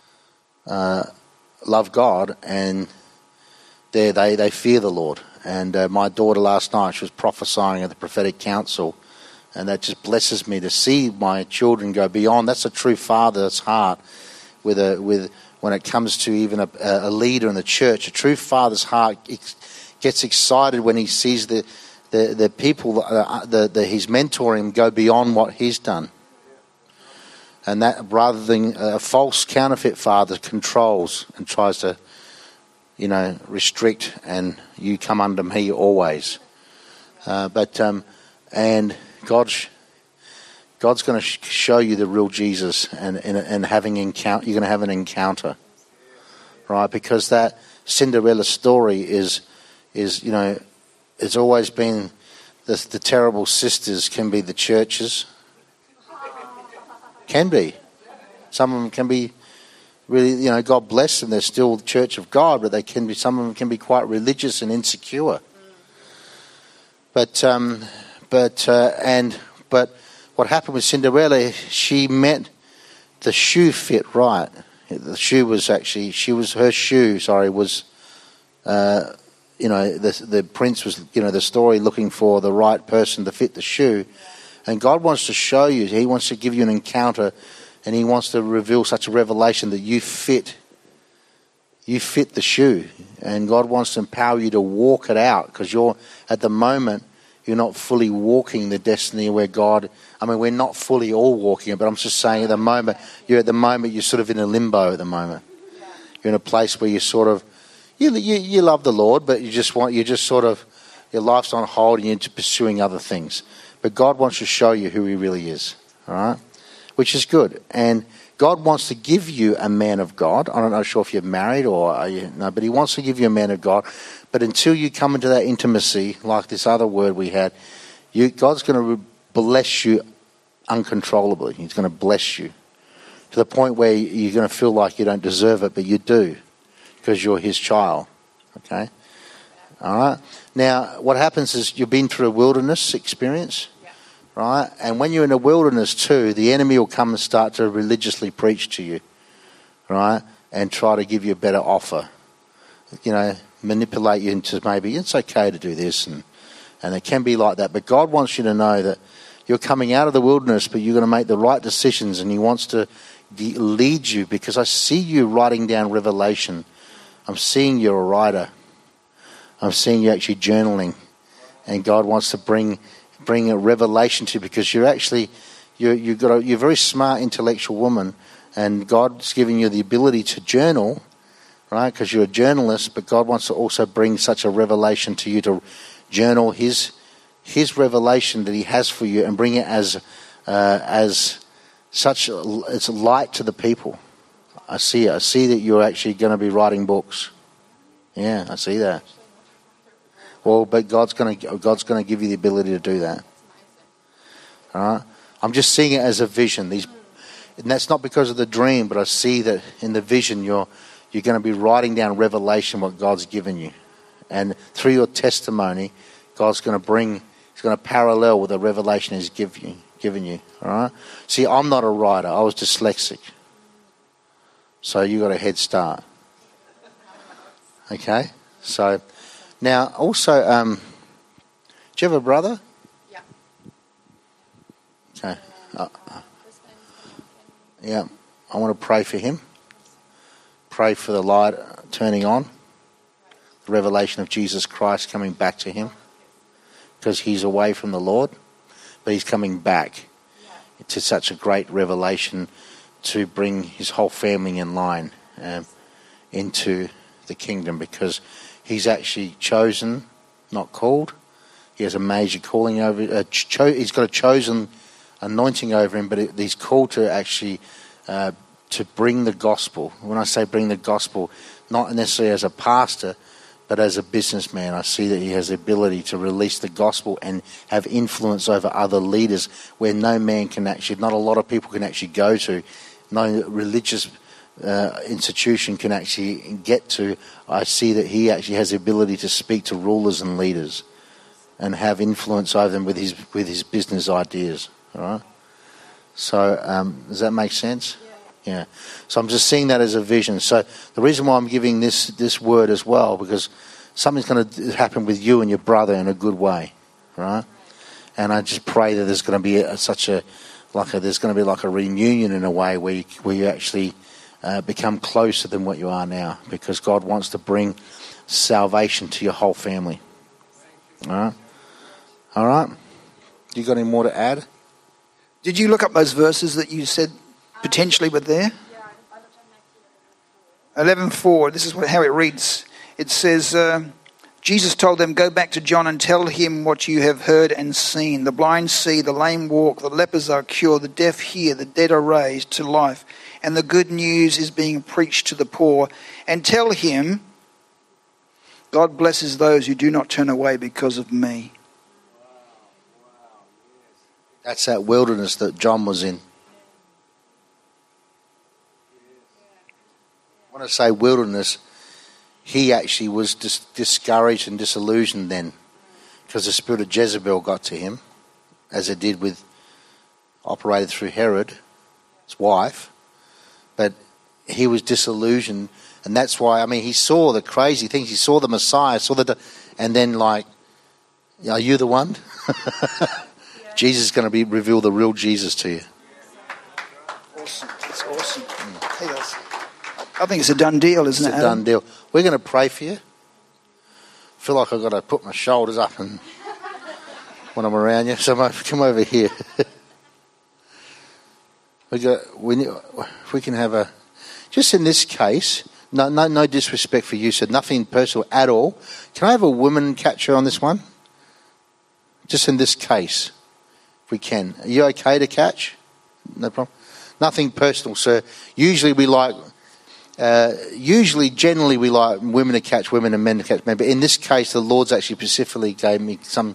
love God, and they fear the Lord. And my daughter last night, she was prophesying at the prophetic council, and that just blesses me to see my children go beyond. That's a true father's heart with when it comes to even a leader in the church. A true father's heart gets excited when he sees the people that he's mentoring go beyond what he's done. And that, rather than a false counterfeit father controls and tries to restrict, and you come under me always. And God's going to show you the real Jesus, and having encounter, you're going to have an encounter, right? Because that Cinderella story is it's always been the terrible sisters can be the churches. Can be. Some of them can be really, God bless them, they're still the Church of God, but some of them can be quite religious and insecure. But what happened with Cinderella, she met the shoe fit right. The shoe was actually, her shoe was, the prince was, the story looking for the right person to fit the shoe. And God wants to show you, He wants to give you an encounter, and He wants to reveal such a revelation that you fit the shoe. And God wants to empower you to walk it out, because at the moment, you're not fully walking the destiny where God, we're not fully all walking it, but I'm just saying at the moment, you're sort of in a limbo at the moment. You're in a place where you sort of, you love the Lord, but your life's on hold and you're pursuing other things. But God wants to show you who He really is, all right? Which is good. And God wants to give you a man of God. I'm not sure if you're married or but he wants to give you a man of God. But until you come into that intimacy, like this other word we had, God's going to bless you uncontrollably. He's going to bless you to the point where you're going to feel like you don't deserve it, but you do, because you're his child. Okay? All right? Now, what happens is you've been through a wilderness experience, right? And when you're in a wilderness too, the enemy will come and start to religiously preach to you, right? And try to give you a better offer. Manipulate you into maybe it's okay to do this, and it can be like that. But God wants you to know that you're coming out of the wilderness, but you're going to make the right decisions, and he wants to lead you, because I see you writing down revelation. I'm seeing you're a writer. I'm seeing you actually journaling, and God wants to bring a revelation to you, because you're a very smart intellectual woman, and God's giving you the ability to journal, right? Because you're a journalist, but God wants to also bring such a revelation to you to journal His revelation that He has for you, and bring it as such it's light to the people. I see it. I see that you're actually going to be writing books. Yeah, I see that. Well, but God's going to give you the ability to do that. All right. I'm just seeing it as a vision. And that's not because of the dream, but I see that in the vision you're going to be writing down revelation, what God's given you, and through your testimony, God's going to parallel with the revelation He's given you. All right. See, I'm not a writer. I was dyslexic, so you got a head start. Okay. So. Now, also, do you have a brother? Yeah. Okay. Yeah, I want to pray for him. Pray for the light turning on, the revelation of Jesus Christ coming back to him, because he's away from the Lord, but he's coming back to such a great revelation to bring his whole family in line into the kingdom, because he's actually chosen, not called. He has a major calling over. He's got a chosen anointing over him, but he's called to actually to bring the gospel. When I say bring the gospel, not necessarily as a pastor, but as a businessman, I see that he has the ability to release the gospel and have influence over other leaders where no man can actually, not a lot of people can actually go to, no religious institution can actually get to. I see that he actually has the ability to speak to rulers and leaders and have influence over them with his business ideas. All right. So does that make sense? Yeah. So I'm just seeing that as a vision. So the reason why I'm giving this word as well, because something's going to happen with you and your brother in a good way, right? And I just pray that there's going to be there's going to be like a reunion in a way where you actually become closer than what you are now, because God wants to bring salvation to your whole family. All right? All right? You got any more to add? Did you look up those verses that you said potentially were there? 11:4. This is how it reads. It says, Jesus told them, "Go back to John and tell him what you have heard and seen. The blind see, the lame walk, the lepers are cured, the deaf hear, the dead are raised to life, and the good news is being preached to the poor. And tell him, God blesses those who do not turn away because of me." That's that wilderness that John was in. When I say wilderness, he actually was discouraged and disillusioned then, because the spirit of Jezebel got to him, as it did operated through Herod, his wife. But he was disillusioned, and that's why, he saw the crazy things. He saw the Messiah, and then are you the one? Jesus is going to reveal the real Jesus to you. Awesome. That's awesome. Hey guys, I think it's a done deal, isn't it? It's a done deal. We're going to pray for you. I feel like I've got to put my shoulders up and when I'm around you. So come over here. If we can have just in this case, no disrespect for you, so nothing personal at all. Can I have a woman catcher on this one? Just in this case, if we can. Are you okay to catch? No problem. Nothing personal, sir. Usually, generally, we like women to catch women and men to catch men. But in this case, the Lord's actually specifically gave me some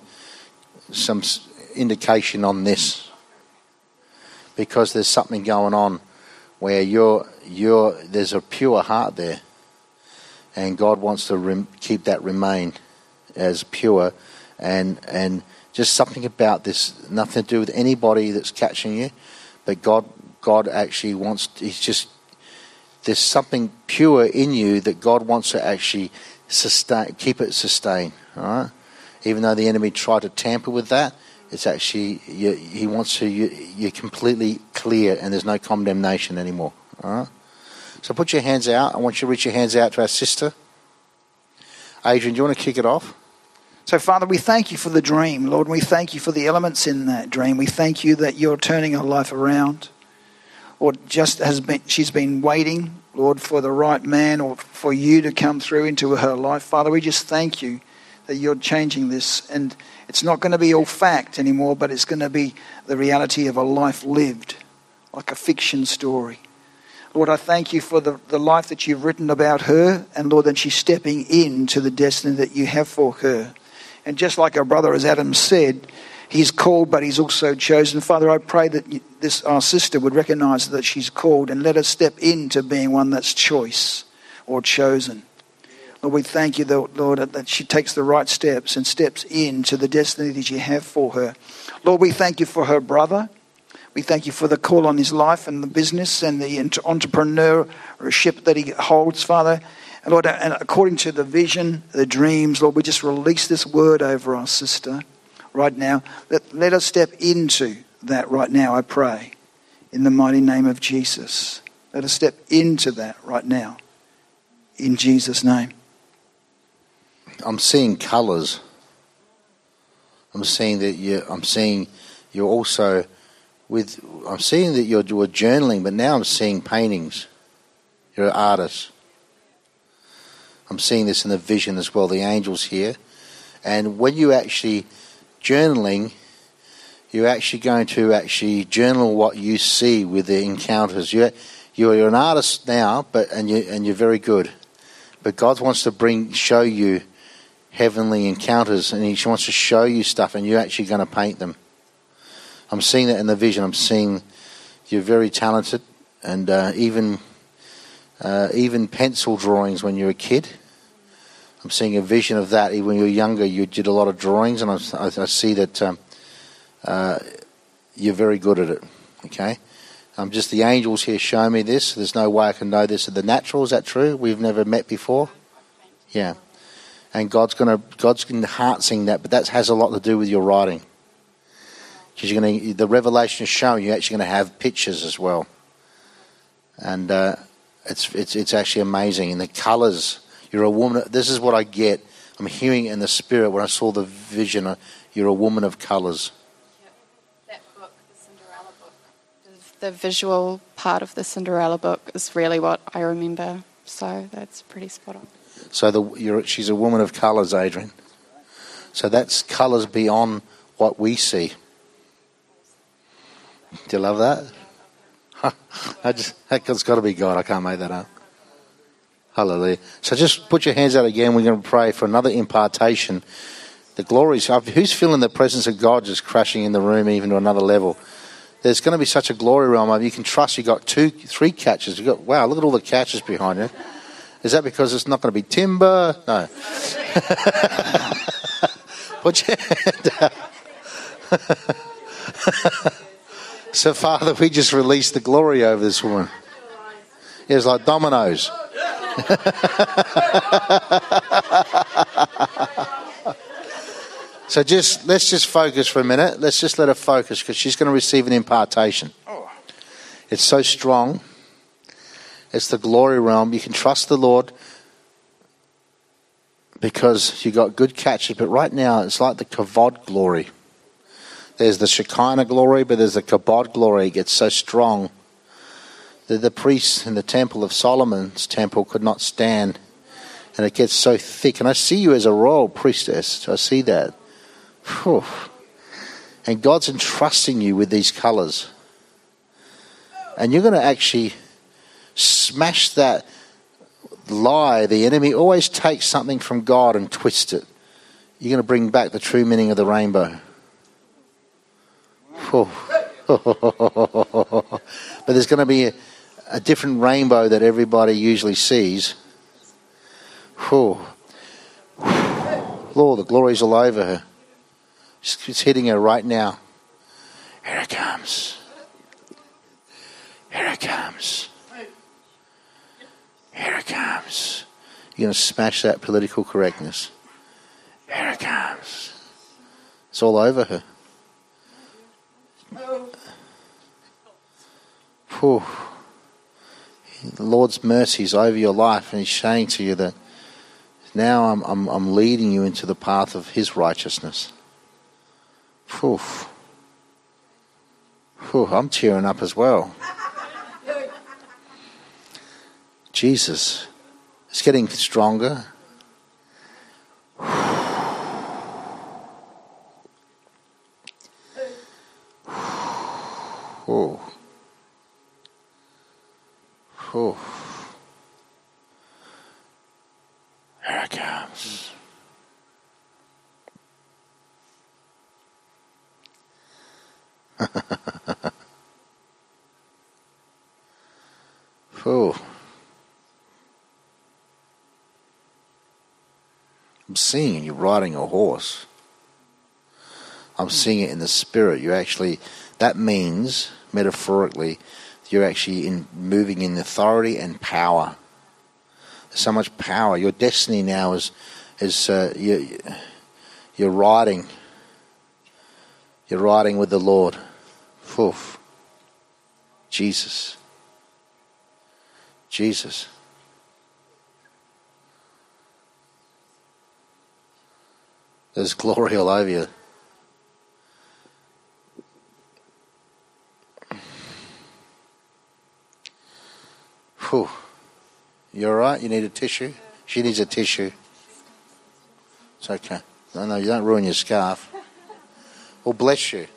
indication on this, because there's something going on where there's a pure heart there, and God wants to keep that remain as pure, and just something about this, nothing to do with anybody that's catching you, but God actually wants. There's something pure in you that God wants to actually keep it sustained. All right, even though the enemy tried to tamper with that, it's actually he wants to. You're completely clear, and there's no condemnation anymore. All right. So put your hands out. I want you to reach your hands out to our sister. Adrian, do you want to kick it off? So, Father, we thank you for the dream, Lord. We thank you for the elements in that dream. We thank you that you're turning her life around. Lord, she's been waiting, Lord, for the right man or for you to come through into her life. Father, we just thank you that you're changing this. And it's not going to be all fact anymore, but it's going to be the reality of a life lived, like a fiction story. Lord, I thank you for the life that you've written about her, and Lord, that she's stepping into the destiny that you have for her. And just like our brother, as Adam said, he's called, but he's also chosen. Father, I pray that our sister would recognize that she's called, and let her step into being one that's choice or chosen. Lord, we thank you, Lord, that she takes the right steps and steps into the destiny that you have for her. Lord, we thank you for her brother. We thank you for the call on his life and the business and the entrepreneurship that he holds, Father. And Lord, and according to the vision, the dreams, Lord, we just release this word over our sister right now. Let us step into that right now, I pray, in the mighty name of Jesus. Let us step into that right now, in Jesus' name. I'm seeing colours. I'm seeing that you're journaling, but now I'm seeing paintings. You're an artist. I'm seeing this in the vision as well, the angels here. And when you actually journaling, you're actually going to actually journal what you see with the encounters. You're an artist now, and you're very good. But God wants to show you heavenly encounters, and He wants to show you stuff, and you're actually going to paint them. I'm seeing that in the vision. I'm seeing you're very talented, and even pencil drawings when you're a kid. I'm seeing a vision of that. Even when you were younger, you did a lot of drawings, and I see that you're very good at it. Okay, just the angels here show me this. There's no way I can know this in the natural. Is that true? We've never met before. Yeah, and God's enhancing that, but that has a lot to do with your writing. Because the revelation is showing you're actually going to have pictures as well, and it's actually amazing. And the colours, you're a woman. This is what I get. I'm hearing it in the spirit when I saw the vision. You're a woman of colours. Yep. That book, the Cinderella book, the visual part of the Cinderella book is really what I remember. So that's pretty spot on. So she's a woman of colours, Adrian. So that's colours beyond what we see. Do you love that? That's got to be God. I can't make that up. Hallelujah. So just put your hands out again. We're going to pray for another impartation. The glory is up. Who's feeling the presence of God just crashing in the room even to another level? There's going to be such a glory realm. You can trust. You got 3 catches. Wow, look at all the catches behind you. Is that because it's not going to be timber? No. Put your hand out. So, Father, we just release the glory over this woman. It was like dominoes. So let's just focus for a minute. Let's just let her focus, because she's going to receive an impartation. It's so strong. It's the glory realm. You can trust the Lord because you got good catches. But right now, it's like the kavod glory. There's the Shekinah glory, but there's the kabod glory. It gets so strong that the priests in the temple of Solomon's temple could not stand. And it gets so thick. And I see you as a royal priestess. I see that. Whew. And God's entrusting you with these colours. And you're going to actually smash that lie. The enemy always takes something from God and twists it. You're going to bring back the true meaning of the rainbow. But there's going to be a different rainbow that everybody usually sees. Lord, the glory's all over her. It's hitting her right now. Here it comes. Here it comes. Here it comes. You're going to smash that political correctness. Here it comes. It's all over her. Whew. The Lord's mercy is over your life, and He's saying to you that now I'm leading you into the path of His righteousness. Whew. Whew, I'm tearing up as well. Jesus, it's getting stronger. Oh. Oh. Here it comes. Oh. I'm seeing you riding a horse. I'm seeing it in the spirit. That means, metaphorically, you're actually moving in authority and power. There's so much power. Your destiny now is you're riding. You're riding with the Lord. Oof. Jesus. Jesus. There's glory all over you. Whew. You all right? You need a tissue? She needs a tissue. It's okay. No, you don't ruin your scarf. Well, bless you.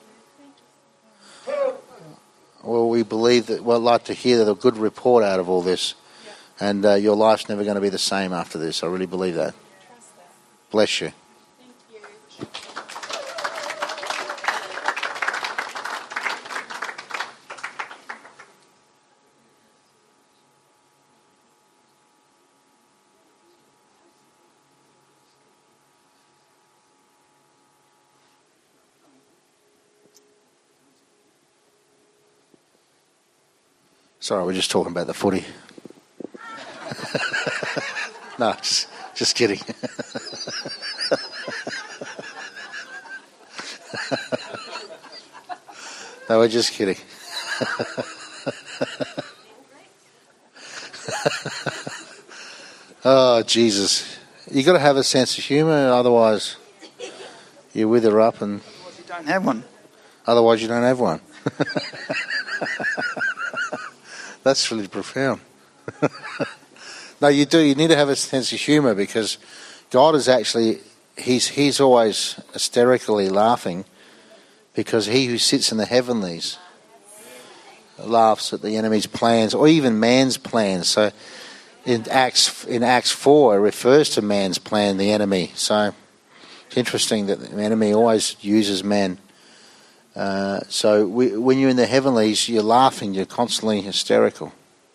Well, we believe that, I'd like to hear a good report out of all this. And your life's never going to be the same after this. I really believe that. Bless you. Sorry, we're just talking about the footy. No, just kidding. No, we're just kidding. Oh, Jesus. You got to have a sense of humour, otherwise you wither up and... Otherwise you don't have one. Otherwise you don't have one. That's really profound. No, you do. You need to have a sense of humour, because God is actually, he's always hysterically laughing, because He who sits in the heavenlies laughs at the enemy's plans, or even man's plans. So in Acts 4, it refers to man's plan, the enemy. So it's interesting that the enemy always uses man. So when you're in the heavenlies, you're laughing, you're constantly hysterical.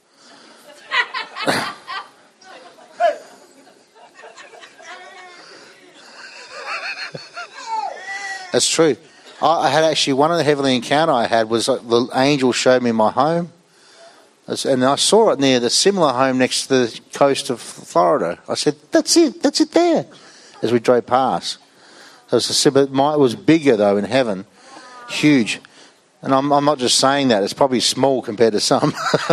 That's true. I had actually, one of the heavenly encounter I had was the angel showed me my home. And I saw it near the similar home next to the coast of Florida. I said, that's it there, as we drove past. So it was bigger though in heaven. Huge. And I'm not just saying that, it's probably small compared to some.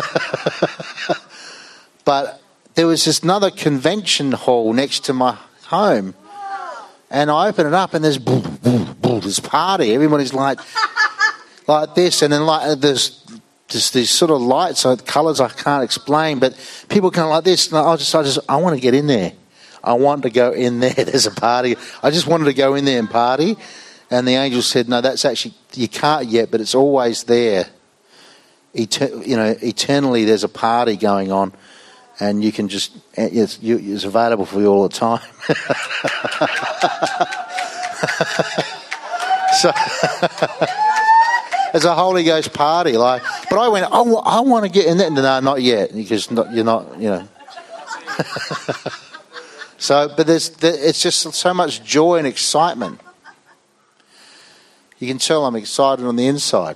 But there was this another convention hall next to my home, and I open it up and there's this party. Everybody's like this, and then there's just these sort of lights, colours I can't explain, but people kind of like this, and I want to get in there. I want to go in there. There's a party. I just wanted to go in there and party. And the angel said, no, that's actually, you can't yet, but it's always there. eternally there's a party going on, and you can just it's available for you all the time. So it's a Holy Ghost party, but I went, I want to get in there. No, not yet, because you're not. So, but it's just so much joy and excitement. You can tell I'm excited on the inside.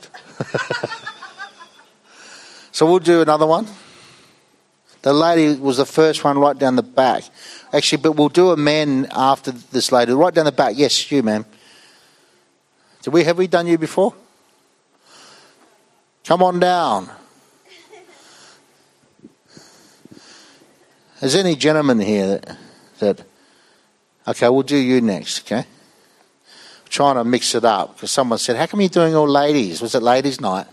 So we'll do another one. The lady was the first one right down the back. Actually, but we'll do a man after this lady. Right down the back. Yes, you, ma'am. Have we done you before? Come on down. Is there any gentleman here that okay, we'll do you next, okay? I'm trying to mix it up because someone said, how come you're doing all ladies? Was it ladies' night?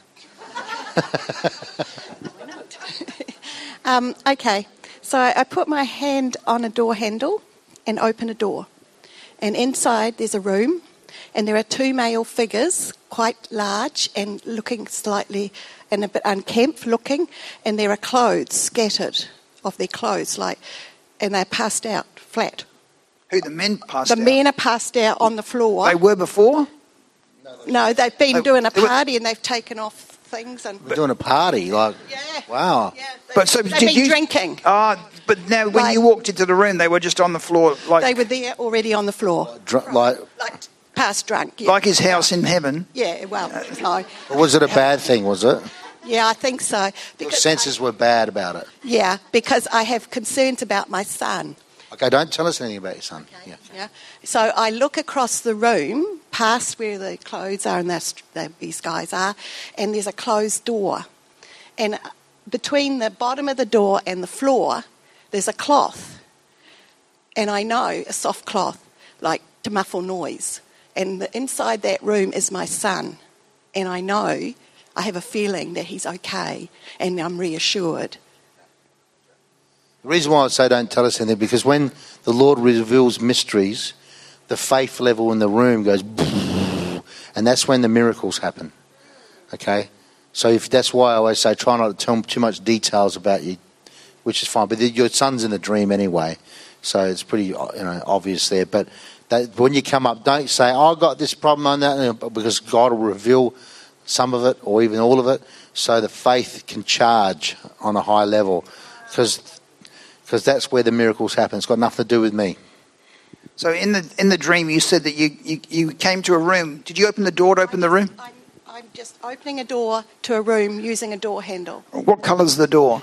Okay, so I put my hand on a door handle and open a door. And inside there's a room, and there are two male figures, quite large and looking slightly and a bit unkempt looking, and there are clothes scattered of their clothes, and they're passed out flat. Who, the men passed out? The men are passed out on the floor. They were before? No, they've been doing a party and they've taken off things. We're doing a party, yeah. Wow. Yeah, They've been drinking. But now when you walked into the room, they were just on the floor. They were there already on the floor. Like past drunk, yeah. Like his house in heaven? Yeah, well, no. Was it a bad thing, was it? Yeah, I think so. Your senses were bad about it. Yeah, because I have concerns about my son. Okay, don't tell us anything about your son. Okay. Yeah. So I look across the room, past where the clothes are and these guys are, and there's a closed door. And between the bottom of the door and the floor, there's a cloth. And I know a soft cloth, to muffle noise. And inside that room is my son. And I know, I have a feeling that he's okay, and I'm reassured. The reason why I say don't tell us anything, because when the Lord reveals mysteries, the faith level in the room goes, and that's when the miracles happen. Okay? So that's why I always say try not to tell too much details about you, which is fine. But your son's in a dream anyway, so it's pretty obvious there. But when you come up, don't say, I've got this problem on that, because God will reveal some of it or even all of it, so the faith can charge on a high level, because that's where the miracles happen. It's got nothing to do with me. So in the dream, you said that you came to a room. Did you open the door to open the room? I'm just opening a door to a room using a door handle. What colour's the door?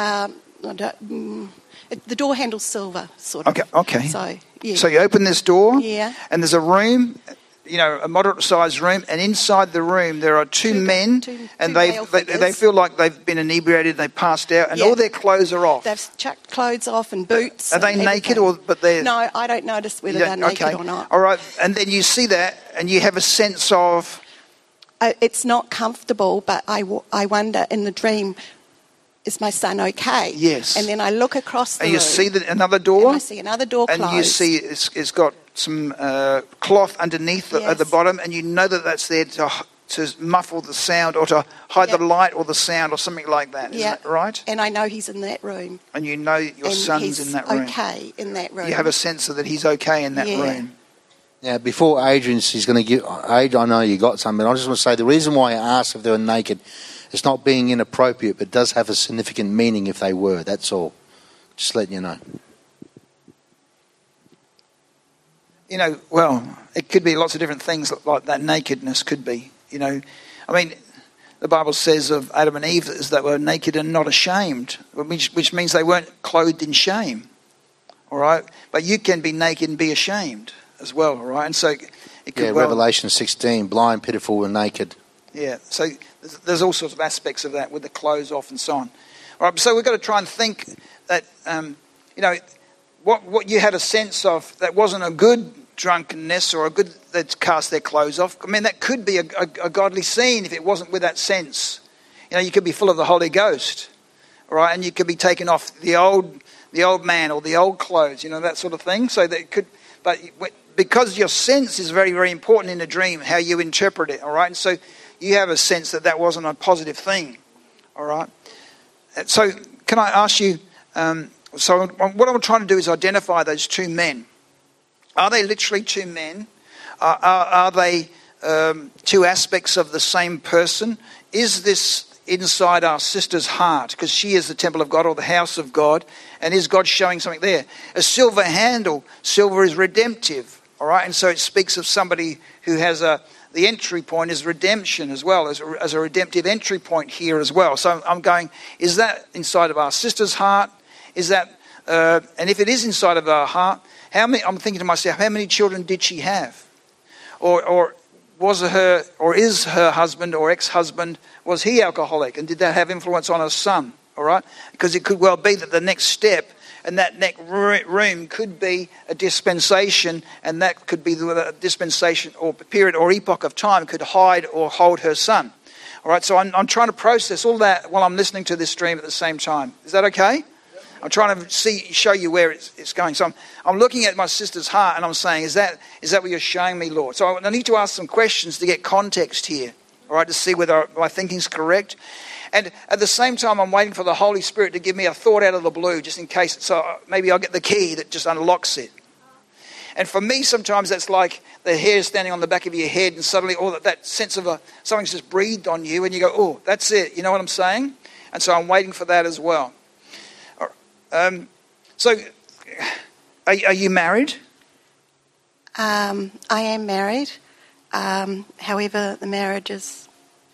The door handle's silver, sort of. Okay. So, yeah. So you open this door, yeah, and there's a room, a moderate-sized room, and inside the room there are two men, and they feel like they've been inebriated, they passed out, and all their clothes are off. They've chucked clothes off and boots. Are they naked, but they're... No, I don't notice whether they're naked or not. All right, and then you see that, and you have a sense of... It's not comfortable, but I wonder in the dream, is my son okay? Yes. And then I look across the room. And you see another door? And I see another door closed. And you see it's got some cloth underneath at the bottom, and you know that's there to muffle the sound or to hide the light or the sound or something like that. Yeah. Isn't that right? And I know he's in that room. And you know your son's in that room. He's okay in that room. You have a sense that he's okay in that room. Now, before Adrian's going to give... Adrian, I know you got something. I just want to say the reason why I asked if they were naked, it's not being inappropriate, but does have a significant meaning if they were. That's all. Just letting you know. Well, it could be lots of different things like that. Nakedness could be, I mean, the Bible says of Adam and Eve that they were naked and not ashamed, which means they weren't clothed in shame. All right? But you can be naked and be ashamed as well, all right? And so it could Revelation 16, blind, pitiful, and naked. Yeah, so there's all sorts of aspects of that with the clothes off and so on. All right, so we've got to try and think that, what you had a sense of that wasn't a good drunkenness or a good that cast their clothes off. I mean, that could be a godly scene if it wasn't with that sense. You could be full of the Holy Ghost, all right, and you could be taking off the old man or the old clothes, that sort of thing. So that could, but because your sense is very, very important in a dream, how you interpret it, all right, and so you have a sense that wasn't a positive thing. All right. So can I ask you, so what I'm trying to do is identify those two men. Are they literally two men? Are they two aspects of the same person? Is this inside our sister's heart? Because she is the temple of God or the house of God. And is God showing something there? A silver handle. Silver is redemptive. All right. And so it speaks of somebody who has the entry point is redemption as well, as a redemptive entry point here as well. So I'm going, is that inside of our sister's heart? Is that, and if it is inside of our heart, how many? I'm thinking to myself, how many children did she have? Or was her, or is her husband or ex-husband, was he alcoholic? And did that have influence on her son? All right? Because it could well be that the next step and that next room could be a dispensation, and that could be the dispensation or period or epoch of time could hide or hold her son. All right? So I'm trying to process all that while I'm listening to this stream at the same time. Is that okay? I'm trying to show you where it's going. So I'm looking at my sister's heart and I'm saying, is that what you're showing me, Lord? So I need to ask some questions to get context here, all right, to see whether my thinking's correct. And at the same time, I'm waiting for the Holy Spirit to give me a thought out of the blue, just in case. So maybe I'll get the key that just unlocks it. And for me, sometimes that's like the hair standing on the back of your head, and suddenly all that sense of something's just breathed on you, and you go, oh, that's it. You know what I'm saying? And so I'm waiting for that as well. So, are you married? I am married. However, the marriage is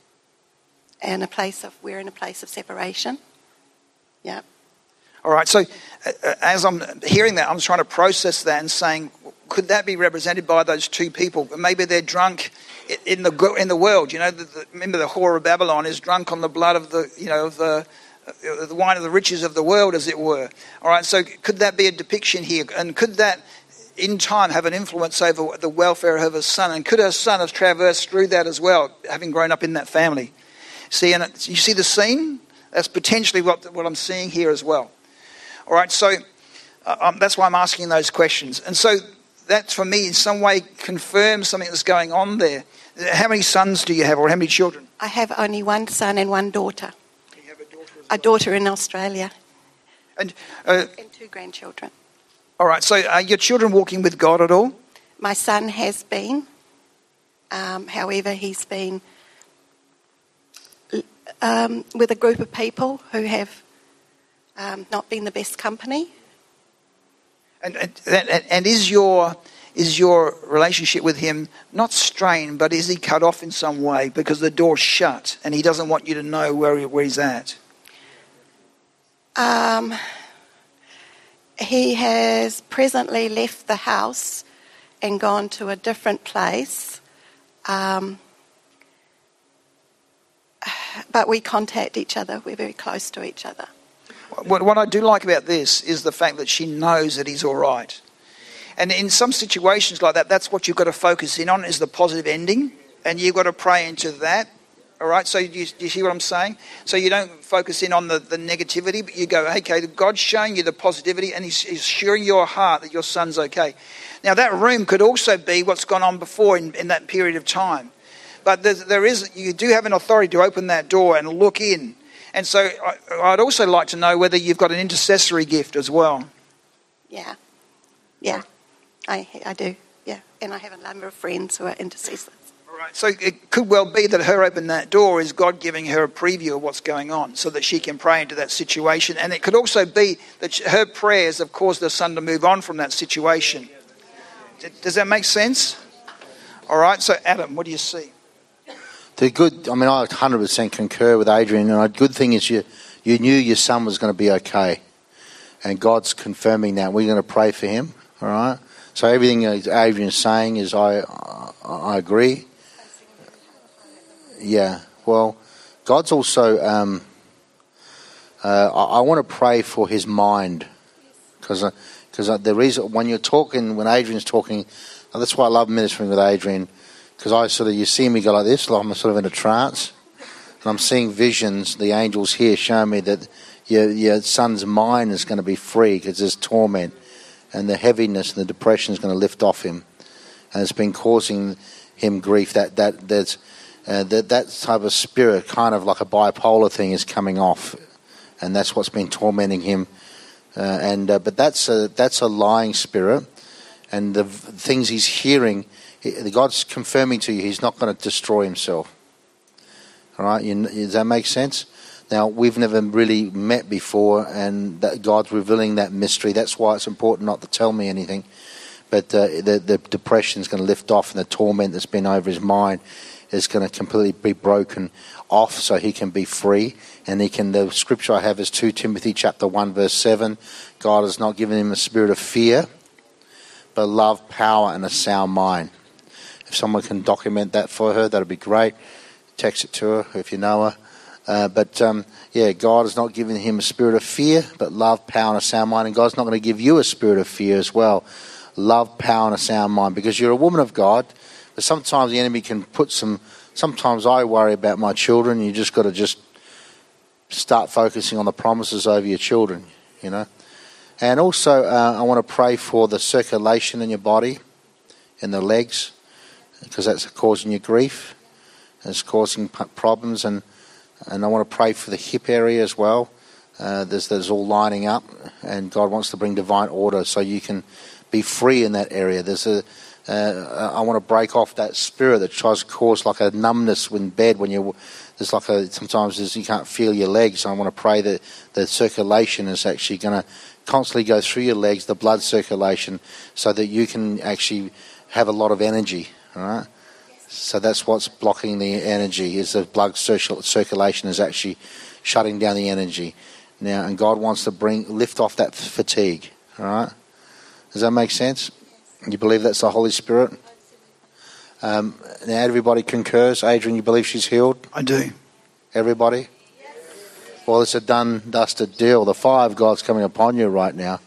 we're in a place of separation. Yeah. All right. So, as I'm hearing that, I'm trying to process that and saying, could that be represented by those two people? Maybe they're drunk in the world. You know, remember the whore of Babylon is drunk on the blood of the wine of the riches of the world, as it were. All right, so could that be a depiction here? And could that, in time, have an influence over the welfare of her son? And could her son have traversed through that as well, having grown up in that family? See, and you see the scene? That's potentially what I'm seeing here as well. All right, so that's why I'm asking those questions. And so that, for me, in some way confirms something that's going on there. How many sons do you have, or how many children? I have only one son and one daughter. A daughter in Australia. And two grandchildren. All right, so are your children walking with God at all? My son has been. However, he's been with a group of people who have not been the best company. And is your relationship with him not strained, but is he cut off in some way because the door's shut and he doesn't want you to know where he's at? He has presently left the house and gone to a different place. But we contact each other. We're very close to each other. What I do like about this is the fact that she knows that he's all right. And in some situations like that, that's what you've got to focus in on, is the positive ending. And you've got to pray into that. All right, so do you see what I'm saying? So you don't focus in on the negativity, but you go, okay, God's showing you the positivity and he's assuring your heart that your son's okay. Now, that room could also be what's gone on before in that period of time. But you do have an authority to open that door and look in. And so I'd also like to know whether you've got an intercessory gift as well. Yeah, I do, yeah. And I have a number of friends who are intercessors. Right. So it could well be that her opening that door is God giving her a preview of what's going on so that she can pray into that situation. And it could also be that her prayers have caused her son to move on from that situation. Does that make sense? All right. So, Adam, what do you see? I 100% concur with Adrian. And the good thing is you knew your son was going to be okay. And God's confirming that. We're going to pray for him. All right. So everything Adrian's saying is I agree. Yeah, well, God's also, I want to pray for his mind, because the reason, when Adrian's talking, that's why I love ministering with Adrian, because you see me go like this, like I'm sort of in a trance, and I'm seeing visions, the angels here showing me that your son's mind is going to be free because there's torment, and the heaviness and the depression is going to lift off him, and it's been causing him grief. that type of spirit, kind of like a bipolar thing, is coming off, and that's what's been tormenting him. But that's a lying spirit, and the things he's hearing, God's confirming to you he's not going to destroy himself. All right, does that make sense? Now, we've never really met before, and that God's revealing that mystery. That's why it's important not to tell me anything. But the depression's going to lift off, and the torment that's been over his mind is going to completely be broken off, so he can be free. And the scripture I have is 2 Timothy chapter 1 verse 7. God has not given him a spirit of fear, but love, power, and a sound mind. If someone can document that for her, that'd be great. Text it to her if you know her. God has not given him a spirit of fear, but love, power, and a sound mind. And God's not going to give you a spirit of fear as well. Love, power, and a sound mind, because you're a woman of God. But sometimes the enemy can put sometimes I worry about my children. You just got to start focusing on the promises over your children, you know. And also I want to pray for the circulation in your body, in the legs, because that's causing you grief. It's causing problems, and I want to pray for the hip area as well. There's all lining up, and God wants to bring divine order so you can be free in that area. I want to break off that spirit that tries to cause like a numbness in bed when sometimes you can't feel your legs. I want to pray that the circulation is actually going to constantly go through your legs, the blood circulation, so that you can actually have a lot of energy. All right. So that's what's blocking the energy, is the blood circulation is actually shutting down the energy. Now, and God wants to lift off that fatigue. All right. Does that make sense? You believe that's the Holy Spirit? Now everybody concurs. Adrian, you believe she's healed? I do. Everybody? Well, it's a done, dusted deal. The fire of God's coming upon you right now.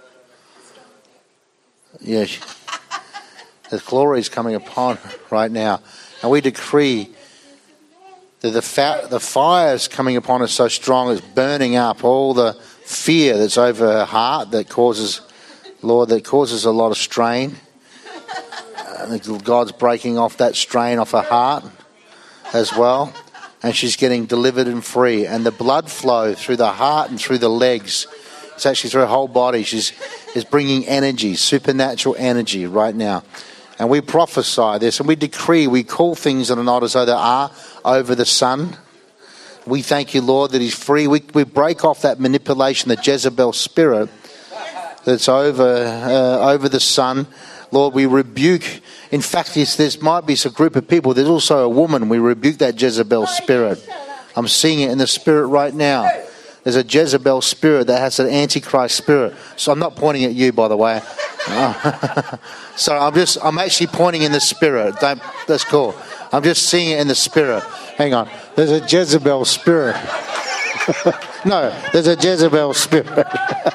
Yeah. The glory is coming upon right now. And we decree that the fire is coming upon us so strong, it's burning up all the fear that's over her heart that causes a lot of strain. God's breaking off that strain off her heart as well. And she's getting delivered and free. And the blood flow through the heart and through the legs, it's actually through her whole body. Is bringing energy, supernatural energy right now. And we prophesy this, and we decree, we call things that are not as though they are over the Son. We thank you, Lord, that he's free. We break off that manipulation, the Jezebel spirit that's over the Son. Lord, we rebuke. In fact, there might be a group of people. There's also a woman. We rebuke that Jezebel spirit. I'm seeing it in the spirit right now. There's a Jezebel spirit that has an Antichrist spirit. So I'm not pointing at you, by the way. So I'm actually pointing in the spirit. That's cool. I'm just seeing it in the spirit. Hang on. There's a Jezebel spirit. No, there's a Jezebel spirit.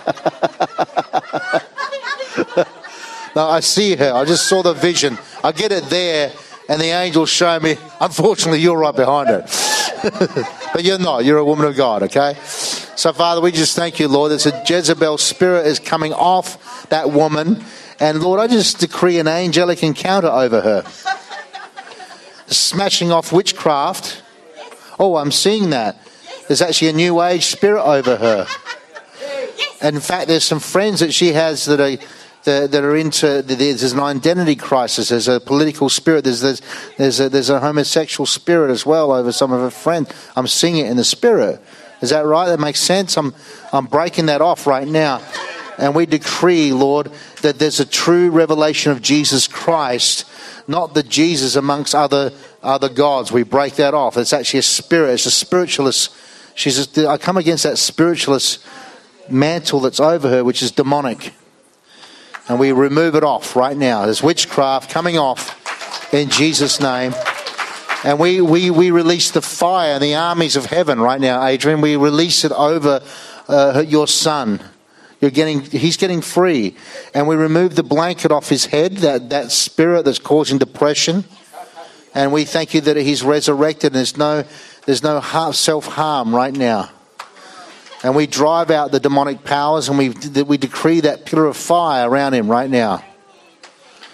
No, I see her. I just saw the vision. I get it there, and the angel show me. Unfortunately, you're right behind it. But you're not. You're a woman of God, okay? So, Father, we just thank you, Lord. There's a Jezebel spirit is coming off that woman. And, Lord, I just decree an angelic encounter over her. Smashing off witchcraft. Oh, I'm seeing that. There's actually a new age spirit over her. And, in fact, there's some friends that she has that are into. There's an identity crisis. There's a political spirit. There's a homosexual spirit as well over some of her friends. I'm seeing it in the spirit. Is that right? That makes sense. I'm breaking that off right now, and we decree, Lord, that there's a true revelation of Jesus Christ, not the Jesus amongst other gods. We break that off. It's actually a spirit. It's a spiritualist. I come against that spiritualist mantle that's over her, which is demonic. And we remove it off right now. There's witchcraft coming off in Jesus' name. And we release the fire and the armies of heaven right now, Adrian. We release it over your son. He's getting free. And we remove the blanket off his head, that spirit that's causing depression. And we thank you that he's resurrected and there's no self-harm right now. And we drive out the demonic powers, and we decree that pillar of fire around him right now.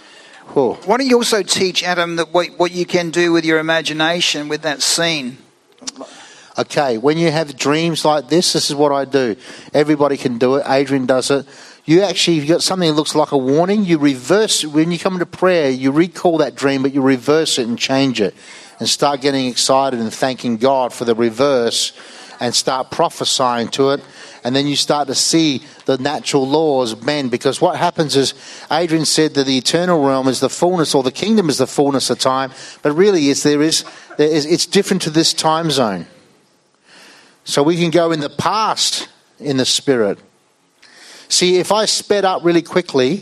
Whoa. Why don't you also teach Adam that what you can do with your imagination with that scene? Okay, when you have dreams like this is what I do. Everybody can do it. Adrian does it. If you've got something that looks like a warning, you reverse, when you come into prayer, you recall that dream, but you reverse it and change it. And start getting excited and thanking God for the reverse and start prophesying to it. And then you start to see the natural laws bend. Because what happens is, Adrian said that the eternal realm is the fullness, or the kingdom is the fullness of time. But really, it's different to this time zone. So we can go in the past in the spirit. See, if I sped up really quickly,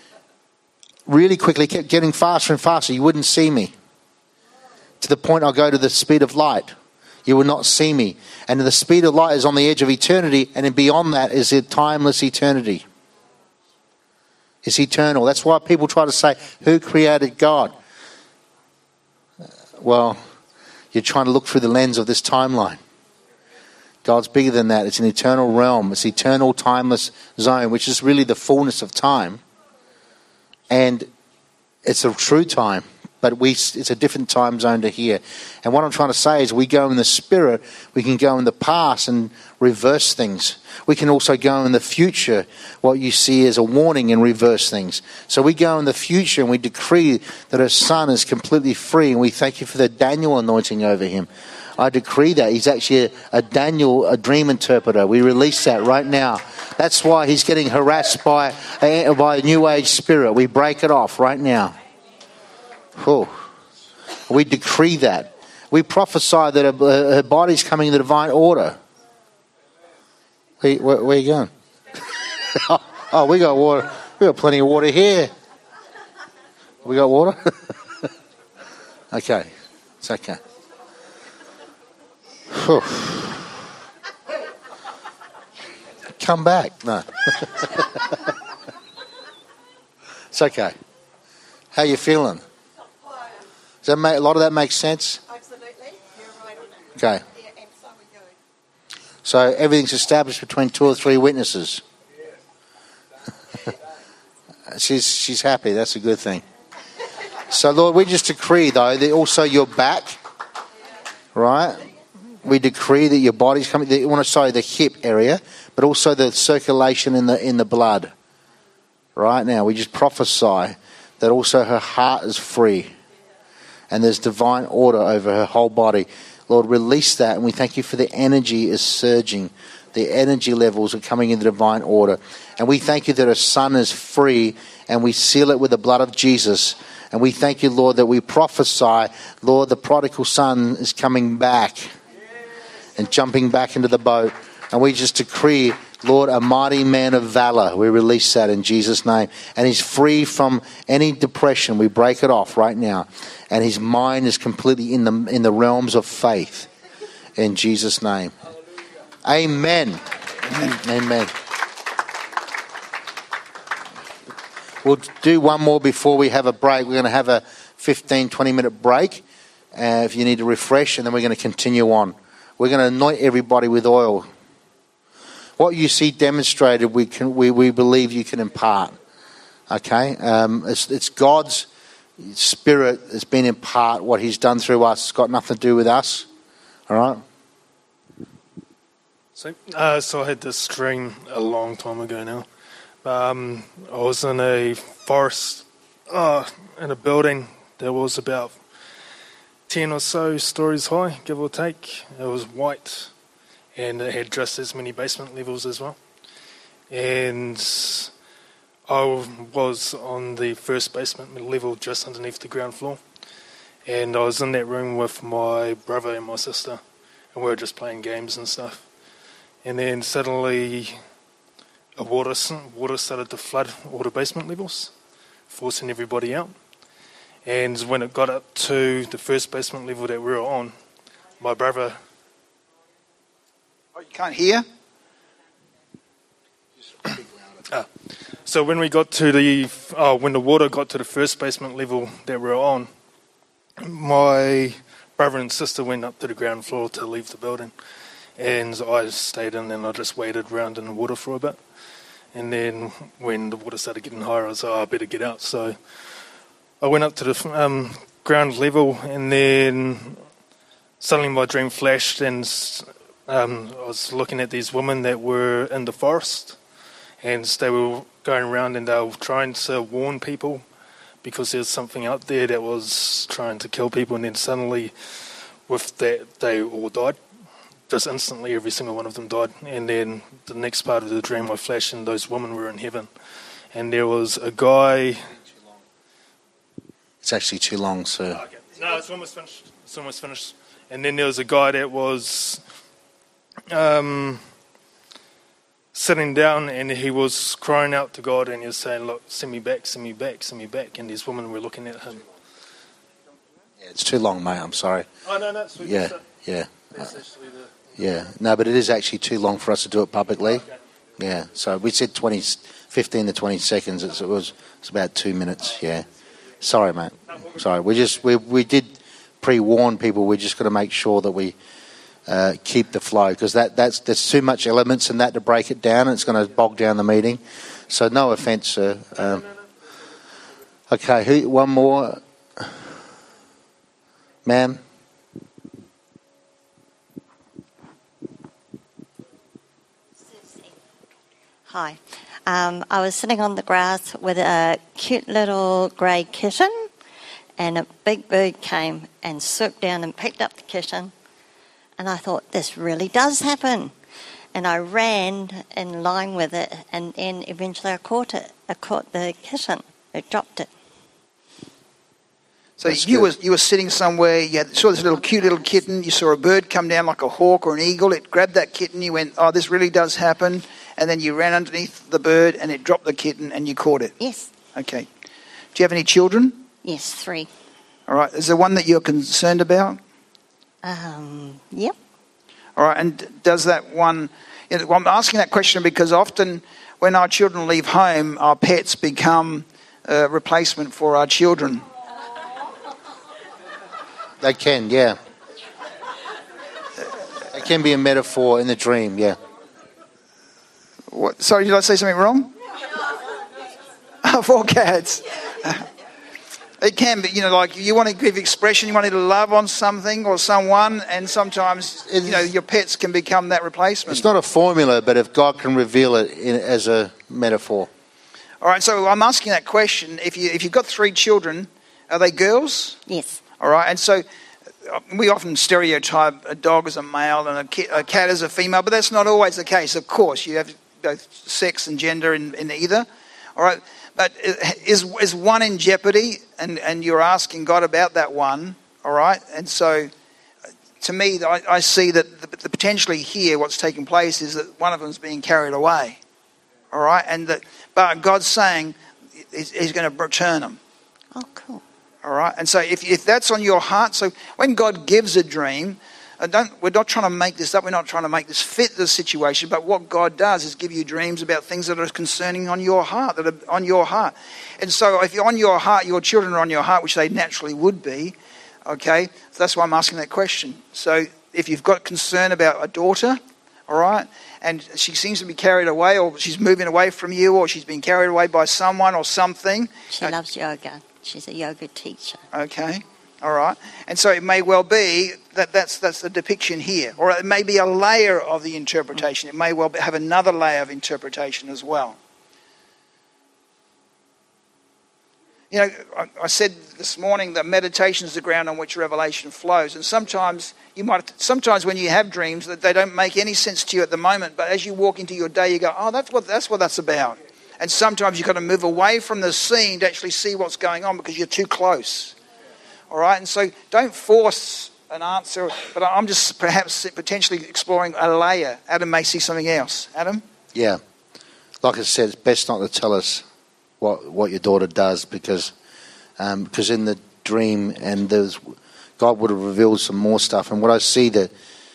kept getting faster and faster, you wouldn't see me. To the point I'll go to the speed of light. You will not see me. And the speed of light is on the edge of eternity, and then beyond that is a timeless eternity. It's eternal. That's why people try to say, who created God? Well, you're trying to look through the lens of this timeline. God's bigger than that. It's an eternal realm. It's eternal, timeless zone, which is really the fullness of time. And it's a true time. But it's a different time zone to here. And what I'm trying to say is we go in the spirit, we can go in the past and reverse things. We can also go in the future, what you see as a warning, and reverse things. So we go in the future and we decree that our son is completely free, and we thank you for the Daniel anointing over him. I decree that. He's actually a Daniel, a dream interpreter. We release that right now. That's why he's getting harassed by a New Age spirit. We break it off right now. Oh. We decree that. We prophesy that her body's coming in the divine order. Where are you going? Oh, we got water. We got plenty of water here. We got water? Okay. It's okay. Whew. Come back. No. It's okay. How you feeling? Does that make, a lot of that make sense? Absolutely. You're right on it. Okay. Yeah, and so are you. So everything's established between 2 or 3 witnesses. She's happy. That's a good thing. So, Lord, we just decree, though, that also your back, right? We decree that your body's coming, the hip area, but also the circulation in the blood. Right now, we just prophesy that also her heart is free. And there's divine order over her whole body. Lord, release that, and we thank you for the energy is surging. The energy levels are coming into divine order. And we thank you that her son is free, and we seal it with the blood of Jesus. And we thank you, Lord, that we prophesy, Lord, the prodigal son is coming back and jumping back into the boat. And we just decree, Lord, a mighty man of valor. We release that in Jesus' name. And he's free from any depression. We break it off right now. And his mind is completely in the realms of faith. In Jesus' name. Amen. Amen. We'll do one more before we have a break. We're going to have a 15-20 minute break if you need to refresh, and then we're going to continue on. We're going to anoint everybody with oil. What you see demonstrated, we believe you can impart. Okay? It's God's Spirit has been in part. What he's done through us. It's got nothing to do with us. All right? So I had this dream a long time ago now. I was in a forest, in a building that was about 10 or so stories high, give or take. It was white, and it had just as many basement levels as well. And I was on the first basement level, just underneath the ground floor. And I was in that room with my brother and my sister, and we were just playing games and stuff. And then suddenly water started to flood all the basement levels, forcing everybody out. And when it got up to the first basement level that we were on, my brother... Oh, you can't hear? So when we got to when the water got to the first basement level that we were on, my brother and sister went up to the ground floor to leave the building. And I stayed in and I just waited around in the water for a bit. And then when the water started getting higher, I was like, I better get out. So I went up to the ground level, and then suddenly my dream flashed, and I was looking at these women that were in the forest, and they were going around and they were trying to warn people because there's something out there that was trying to kill people, and then suddenly with that they all died. Just instantly every single one of them died. And then the next part of the dream I flashed and those women were in heaven. And there was a guy... It's actually too long, sir. Okay. No, it's almost finished. It's almost finished. And then there was a guy that was sitting down, and he was crying out to God, and he was saying, "Look, send me back, send me back, send me back." And these women were looking at him. Yeah, it's too long, mate. I'm sorry. Oh, no, sweet. Yeah. That's actually the... Yeah. No, but it is actually too long for us to do it publicly. Okay. Yeah. So we said 15 to 20 seconds. It's about 2 minutes. Yeah. Sorry, mate. Sorry. We did pre-warn people. We're just going to make sure that we keep the flow, because there's too much elements in that to break it down. And it's going to bog down the meeting. So no offence, sir. Okay. One more, ma'am. Hi. I was sitting on the grass with a cute little grey kitten, and a big bird came and swooped down and picked up the kitten. And I thought, this really does happen. And I ran in line with it, and then eventually I caught it. I caught the kitten. It dropped it. So you were sitting somewhere, you saw this cute little kitten, you saw a bird come down like a hawk or an eagle, it grabbed that kitten, you went, oh, this really does happen, and then you ran underneath the bird and it dropped the kitten and you caught it? Yes. Okay. Do you have any children? Yes, 3. All right. Is there one that you're concerned about? Yep. All right. And does that one... I'm asking that question because often when our children leave home, our pets become a replacement for our children. They can, yeah. It can be a metaphor in the dream, yeah. What? Sorry, did I say something wrong? 4 cats. It can be, like you want to give expression, you want to love on something or someone, and sometimes, your pets can become that replacement. It's not a formula, but if God can reveal it as a metaphor. All right, so I'm asking that question. If you've got 3 children, are they girls? Yes. All right, and so we often stereotype a dog as a male and a cat as a female, but that's not always the case. Of course, you have both sex and gender in either. All right, but is one in jeopardy, and you're asking God about that one, all right? And so to me, I see that the potentially here what's taking place is that one of them is being carried away, all right? But God's saying he's going to return them. Oh, cool. All right, and so if that's on your heart, so when God gives a dream, we're not trying to make this up, we're not trying to make this fit the situation, but what God does is give you dreams about things that are concerning on your heart, that are on your heart. And so if you're on your heart, your children are on your heart, which they naturally would be, okay, so that's why I'm asking that question. So if you've got concern about a daughter, all right, and she seems to be carried away, or she's moving away from you, or she's been carried away by someone or something. She loves yoga. She's a yoga teacher. Okay, all right. And so it may well be that's the depiction here. Or it may be a layer of the interpretation. It may well have another layer of interpretation as well. I said this morning that meditation is the ground on which revelation flows. And sometimes when you have dreams, that they don't make any sense to you at the moment. But as you walk into your day, you go, oh, that's what that's about. And sometimes you've got to move away from the scene to actually see what's going on because you're too close. All right? And so don't force an answer, but I'm just perhaps potentially exploring a layer. Adam may see something else. Adam? Yeah. Like I said, it's best not to tell us what your daughter does because in the dream and God would have revealed some more stuff. And what I see that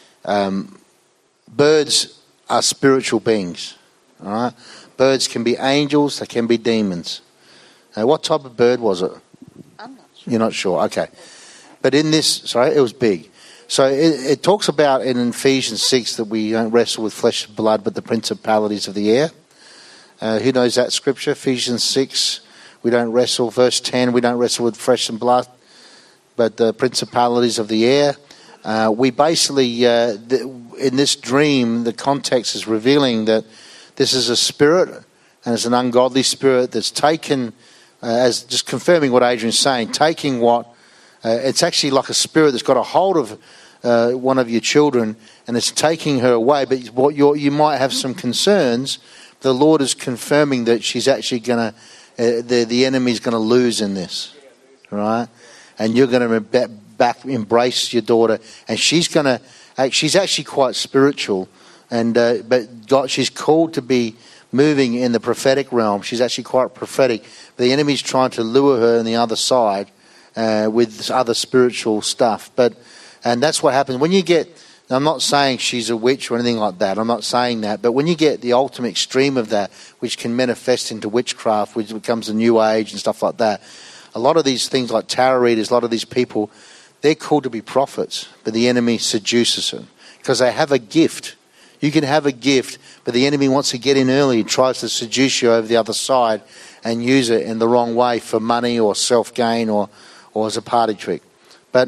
birds are spiritual beings. All right? Birds can be angels, they can be demons. Now, what type of bird was it? I'm not sure. You're not sure, okay. But it was big. So it talks about in Ephesians 6 that we don't wrestle with flesh and blood, but the principalities of the air. Who knows that scripture? Ephesians 6, We don't wrestle, verse 10, we don't wrestle with flesh and blood, but the principalities of the air. We basically, in this dream, the context is revealing that this is a spirit, and it's an ungodly spirit that's taken, as just confirming what Adrian's saying, taking what, it's actually like a spirit that's got a hold of one of your children, and it's taking her away. But what you might have some concerns. The Lord is confirming that she's actually going to, the enemy's going to lose in this, right? And you're going to back embrace your daughter, and she's actually quite spiritual, and but God, she's called to be moving in the prophetic realm. She's actually quite prophetic. The enemy's trying to lure her on the other side with other spiritual stuff, and that's what happens when you get. I'm not saying she's a witch or anything like that. I'm not saying that, but when you get the ultimate extreme of that, which can manifest into witchcraft, which becomes the new age and stuff like that. A lot of these things like tarot readers, a lot of these people, they're called to be prophets, but the enemy seduces them because they have a gift. You can have a gift, but the enemy wants to get in early, tries to seduce you over the other side and use it in the wrong way for money or self-gain or as a party trick. But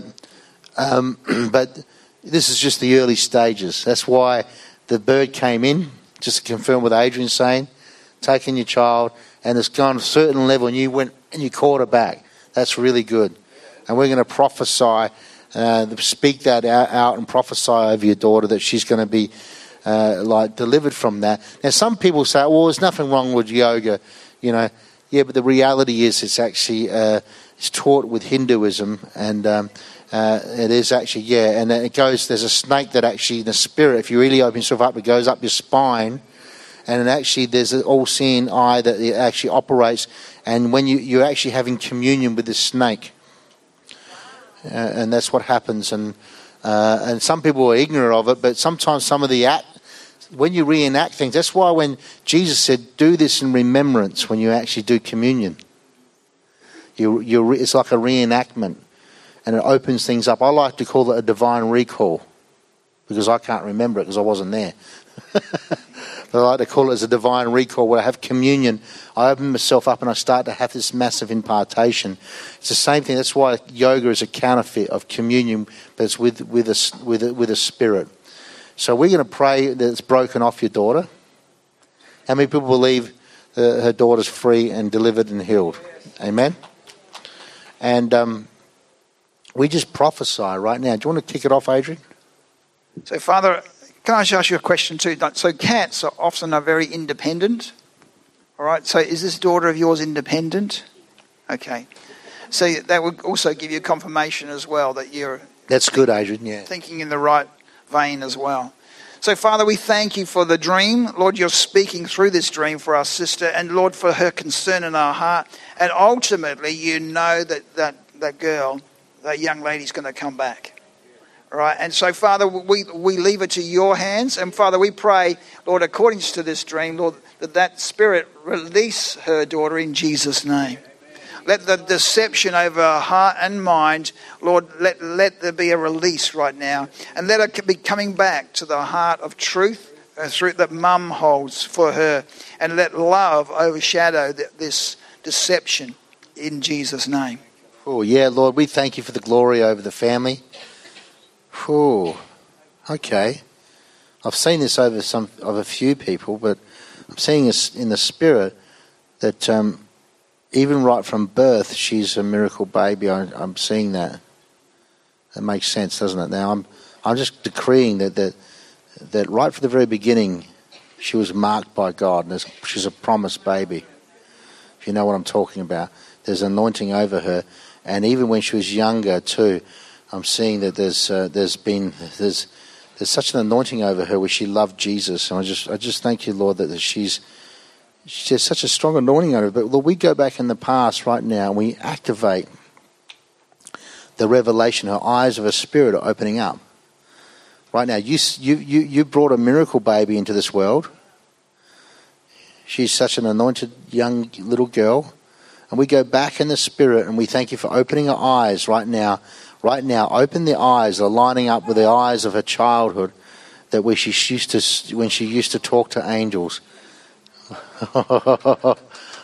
this is just the early stages. That's why the bird came in, just to confirm what Adrian's saying, taking your child, and it's gone to a certain level, and you went and you caught her back. That's really good. And we're going to prophesy, speak that out and prophesy over your daughter that she's going to be delivered from that. Now, some people say, well, there's nothing wrong with yoga, Yeah, but the reality is it's actually it's taught with Hinduism, and it is actually, and it goes, there's a snake that actually, in the spirit, if you really open yourself up, it goes up your spine, and actually there's an all-seeing eye that it actually operates, and when you're actually having communion with this snake, and that's what happens, and some people are ignorant of it, but sometimes some of the when you reenact things, that's why when Jesus said, do this in remembrance when you actually do communion, it's like a reenactment. And it opens things up. I like to call it a divine recall because I can't remember it because I wasn't there. But I like to call it as a divine recall where I have communion. I open myself up and I start to have this massive impartation. It's the same thing. That's why yoga is a counterfeit of communion, but it's with a spirit. So we're going to pray that it's broken off your daughter. How many people believe her daughter's free and delivered and healed? Amen? And we just prophesy right now. Do you want to kick it off, Adrian? So, Father, can I just ask you a question too? So cats are often very independent. All right. So is this daughter of yours independent? Okay. So that would also give you confirmation as well that you're... That's good, Adrian, yeah. Thinking in the right vein as well. So, Father, we thank you for the dream. Lord, you're speaking through this dream for our sister, and Lord, for her concern in our heart. And ultimately, you know that girl, that young lady's going to come back. All right. And so, Father, we leave it to your hands. And, Father, we pray, Lord, according to this dream, Lord, that spirit release her daughter in Jesus' name. Let the deception over her heart and mind, Lord, let there be a release right now. And let her be coming back to the heart of truth through that mum holds for her. And let love overshadow this deception in Jesus' name. Oh, yeah, Lord, we thank you for the glory over the family. Oh, okay. I've seen this over a few people, but I'm seeing this in the spirit that... even right from birth, she's a miracle baby. I'm seeing that. That makes sense, doesn't it? Now, I'm just decreeing that right from the very beginning, she was marked by God. And she's a promised baby. If you know what I'm talking about, there's anointing over her, and even when she was younger too, I'm seeing that there's such an anointing over her where she loved Jesus. And I just thank you, Lord, that she's such a strong anointing on her. But Lord, we go back in the past right now and we activate the revelation. Her eyes of her spirit are opening up. Right now, you brought a miracle baby into this world. She's such an anointed young little girl. And we go back in the spirit and we thank you for opening her eyes right now. Right now, open the eyes, are lining up with the eyes of her childhood that when she used to talk to angels.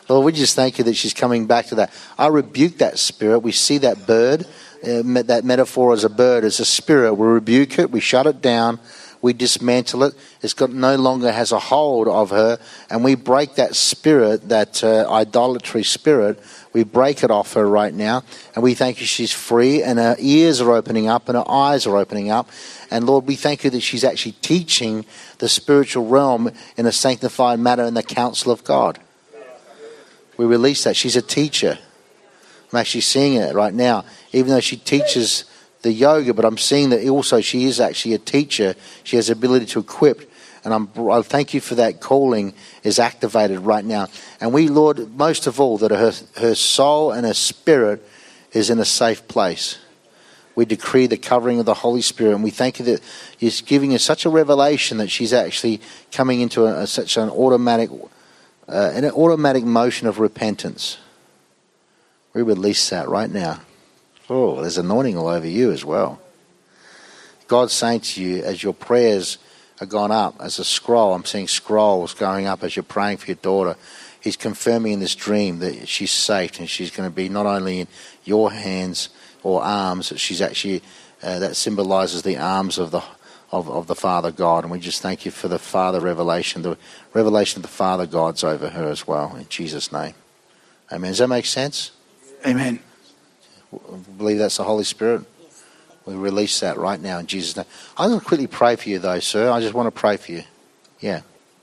Lord, we just thank you that she's coming back to that. I rebuke that spirit. We see that bird, that metaphor as a bird, as a spirit. We rebuke it. We shut it down. We dismantle it. It's got no longer has a hold of her. And we break that spirit, that idolatry spirit. We break it off her right now. And we thank you she's free and her ears are opening up and her eyes are opening up. And Lord, we thank you that she's actually teaching the spiritual realm in a sanctified manner in the counsel of God. We release that. She's a teacher. I'm actually seeing it right now. Even though she teaches the yoga, but I'm seeing that also she is actually a teacher. She has the ability to equip. And I thank you for that calling is activated right now. And we, Lord, most of all, that her soul and her spirit is in a safe place. We decree the covering of the Holy Spirit, and we thank you that you're giving her such a revelation that she's actually coming into such an automatic motion of repentance. We release that right now. Oh, there's anointing all over you as well. God's saying to you, as your prayers are gone up, as a scroll, I'm seeing scrolls going up as you're praying for your daughter. He's confirming in this dream that she's safe and she's going to be not only in your hands or arms, that she's actually, that symbolizes the arms of the Father God. And we just thank you for the Father revelation, the revelation of the Father God's over her as well, in Jesus' name. Amen. Does that make sense? Amen. Believe that's the Holy Spirit? We release that right now in Jesus' name. I'm going to quickly pray for you though, sir. I just want to pray for you. Yeah.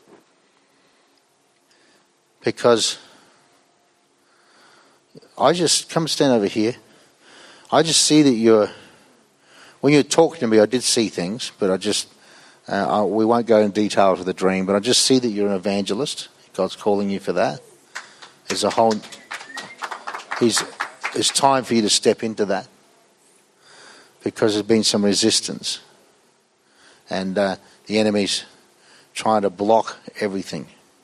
Because I just, come stand over here. I just see that when you're talking to me, I did see things, but I just, we won't go in detail to the dream, but I just see that you're an evangelist. God's calling you for that. There's a whole, it's time for you to step into that because there's been some resistance and the enemy's trying to block everything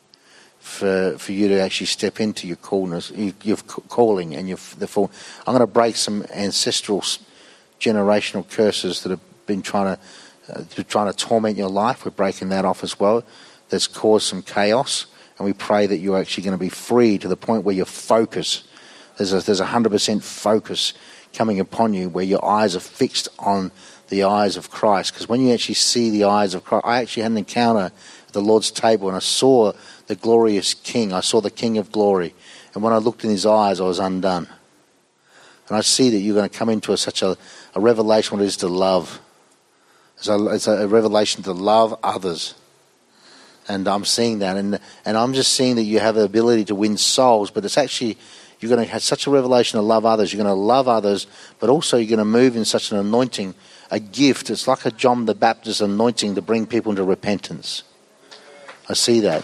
for you to actually step into your coolness, your calling and the full. I'm going to break some ancestral generational curses that have been trying to torment your life. We're breaking that off as well. That's caused some chaos, and we pray that you're actually going to be free to the point where your focus, there's 100% focus coming upon you, where your eyes are fixed on the eyes of Christ. Because when you actually see the eyes of Christ, I actually had an encounter at the Lord's table, and I saw the glorious King. I saw the King of glory. And when I looked in his eyes, I was undone. And I see that you're going to come into such a revelation what it is to love. It's a revelation to love others. And I'm seeing that. And I'm just seeing that you have the ability to win souls, but it's actually, you're going to have such a revelation to love others. You're going to love others, but also you're going to move in such an anointing, a gift. It's like a John the Baptist anointing to bring people into repentance. I see that.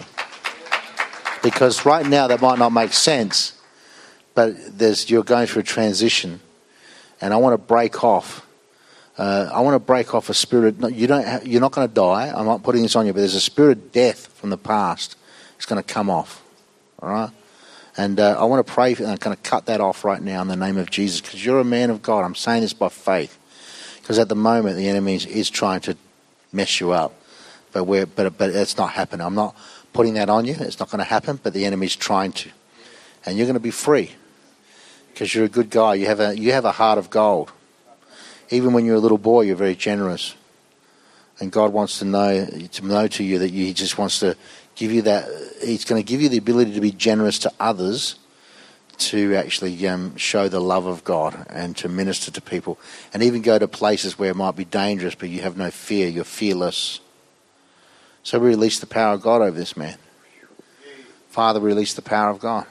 Because right now that might not make sense, but you're going through a transition, and I want to break off. I want to break off a spirit. You're not going to die. I'm not putting this on you, but there's a spirit of death from the past. It's going to come off. All right, and I want to pray and I'm going to cut that off right now in the name of Jesus, because you're a man of God. I'm saying this by faith, because at the moment the enemy is trying to mess you up, but it's not happening. I'm not putting that on you. It's not going to happen, but the enemy's trying to. And you're going to be free because you're a good guy. You have a heart of gold. Even when you're a little boy, you're very generous. And God wants to know to you that He just wants to give you that. He's going to give you the ability to be generous to others, to actually show the love of God and to minister to people. And even go to places where it might be dangerous, but you have no fear. You're fearless. So we release the power of God over this man. Father, release the power of God.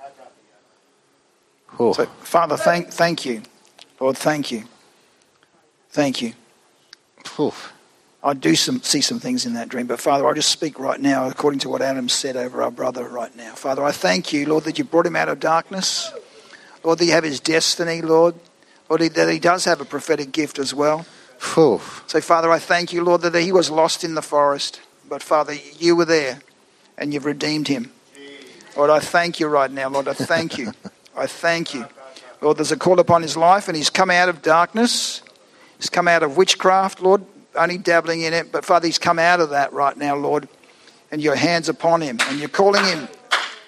Oh. So, Father, thank you. Lord, thank you. Thank you. Oof. I do see some things in that dream, but Father, I just speak right now according to what Adam said over our brother right now. Father, I thank you, Lord, that you brought him out of darkness. Lord, that you have his destiny, Lord. Lord, that he does have a prophetic gift as well. Oof. So, Father, I thank you, Lord, that he was lost in the forest. But, Father, you were there and you've redeemed him. Lord, I thank you right now, Lord. I thank you. I thank you. Lord, there's a call upon his life and he's come out of darkness. He's come out of witchcraft, Lord, only dabbling in it. But, Father, he's come out of that right now, Lord. And your hand's upon him and you're calling him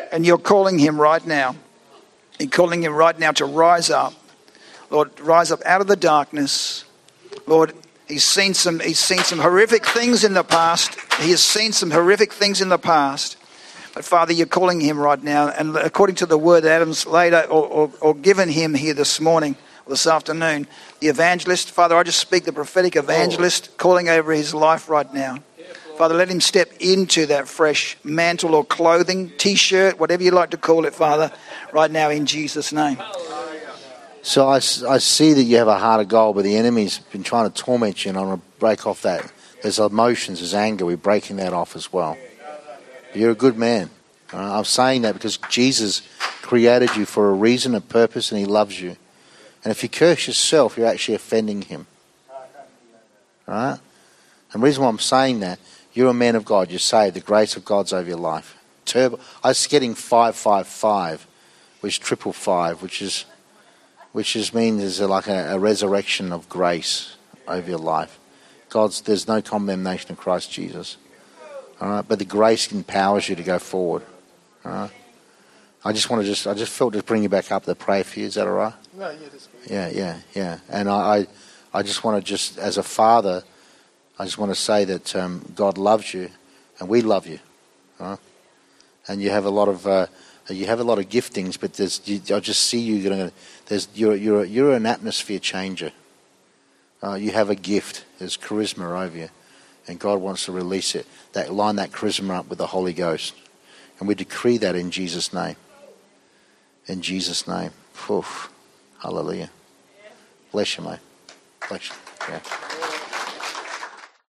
And you're calling him right now. You're calling him right now to rise up. Lord, rise up out of the darkness. Lord, he's seen some horrific things in the past. He has seen some horrific things in the past. But Father, you're calling him right now. And according to the word that Adam's laid or given him here this morning, or this afternoon, the evangelist, Father, I just speak the prophetic evangelist calling over his life right now. Father, let him step into that fresh mantle or clothing, T-shirt, whatever you like to call it, Father, right now in Jesus' name. So I see that you have a heart of gold, but the enemy's been trying to torment you, and I want to break off that. There's emotions, there's anger. We're breaking that off as well. You're a good man. I'm saying that because Jesus created you for a reason, a purpose, and he loves you. And if you curse yourself, you're actually offending him. All right? And the reason why I'm saying that, you're a man of God. You say the grace of God's over your life. I was getting 555, which 555, which means there's like a resurrection of grace over your life. There's no condemnation in Christ Jesus. All right, but the grace empowers you to go forward. All right. I just felt to bring you back up to pray for you. Is that all right? No, yeah, that's good. Yeah. And I just want to as a father, I just want to say that God loves you, and we love you. All right? And you have a lot of giftings, but I just see you you're an atmosphere changer. You have a gift. There's charisma over you, and God wants to release it. Line that charisma up with the Holy Ghost, and we decree that in Jesus' name. In Jesus' name. Oof. Hallelujah. Bless you, mate. Bless you. Yeah.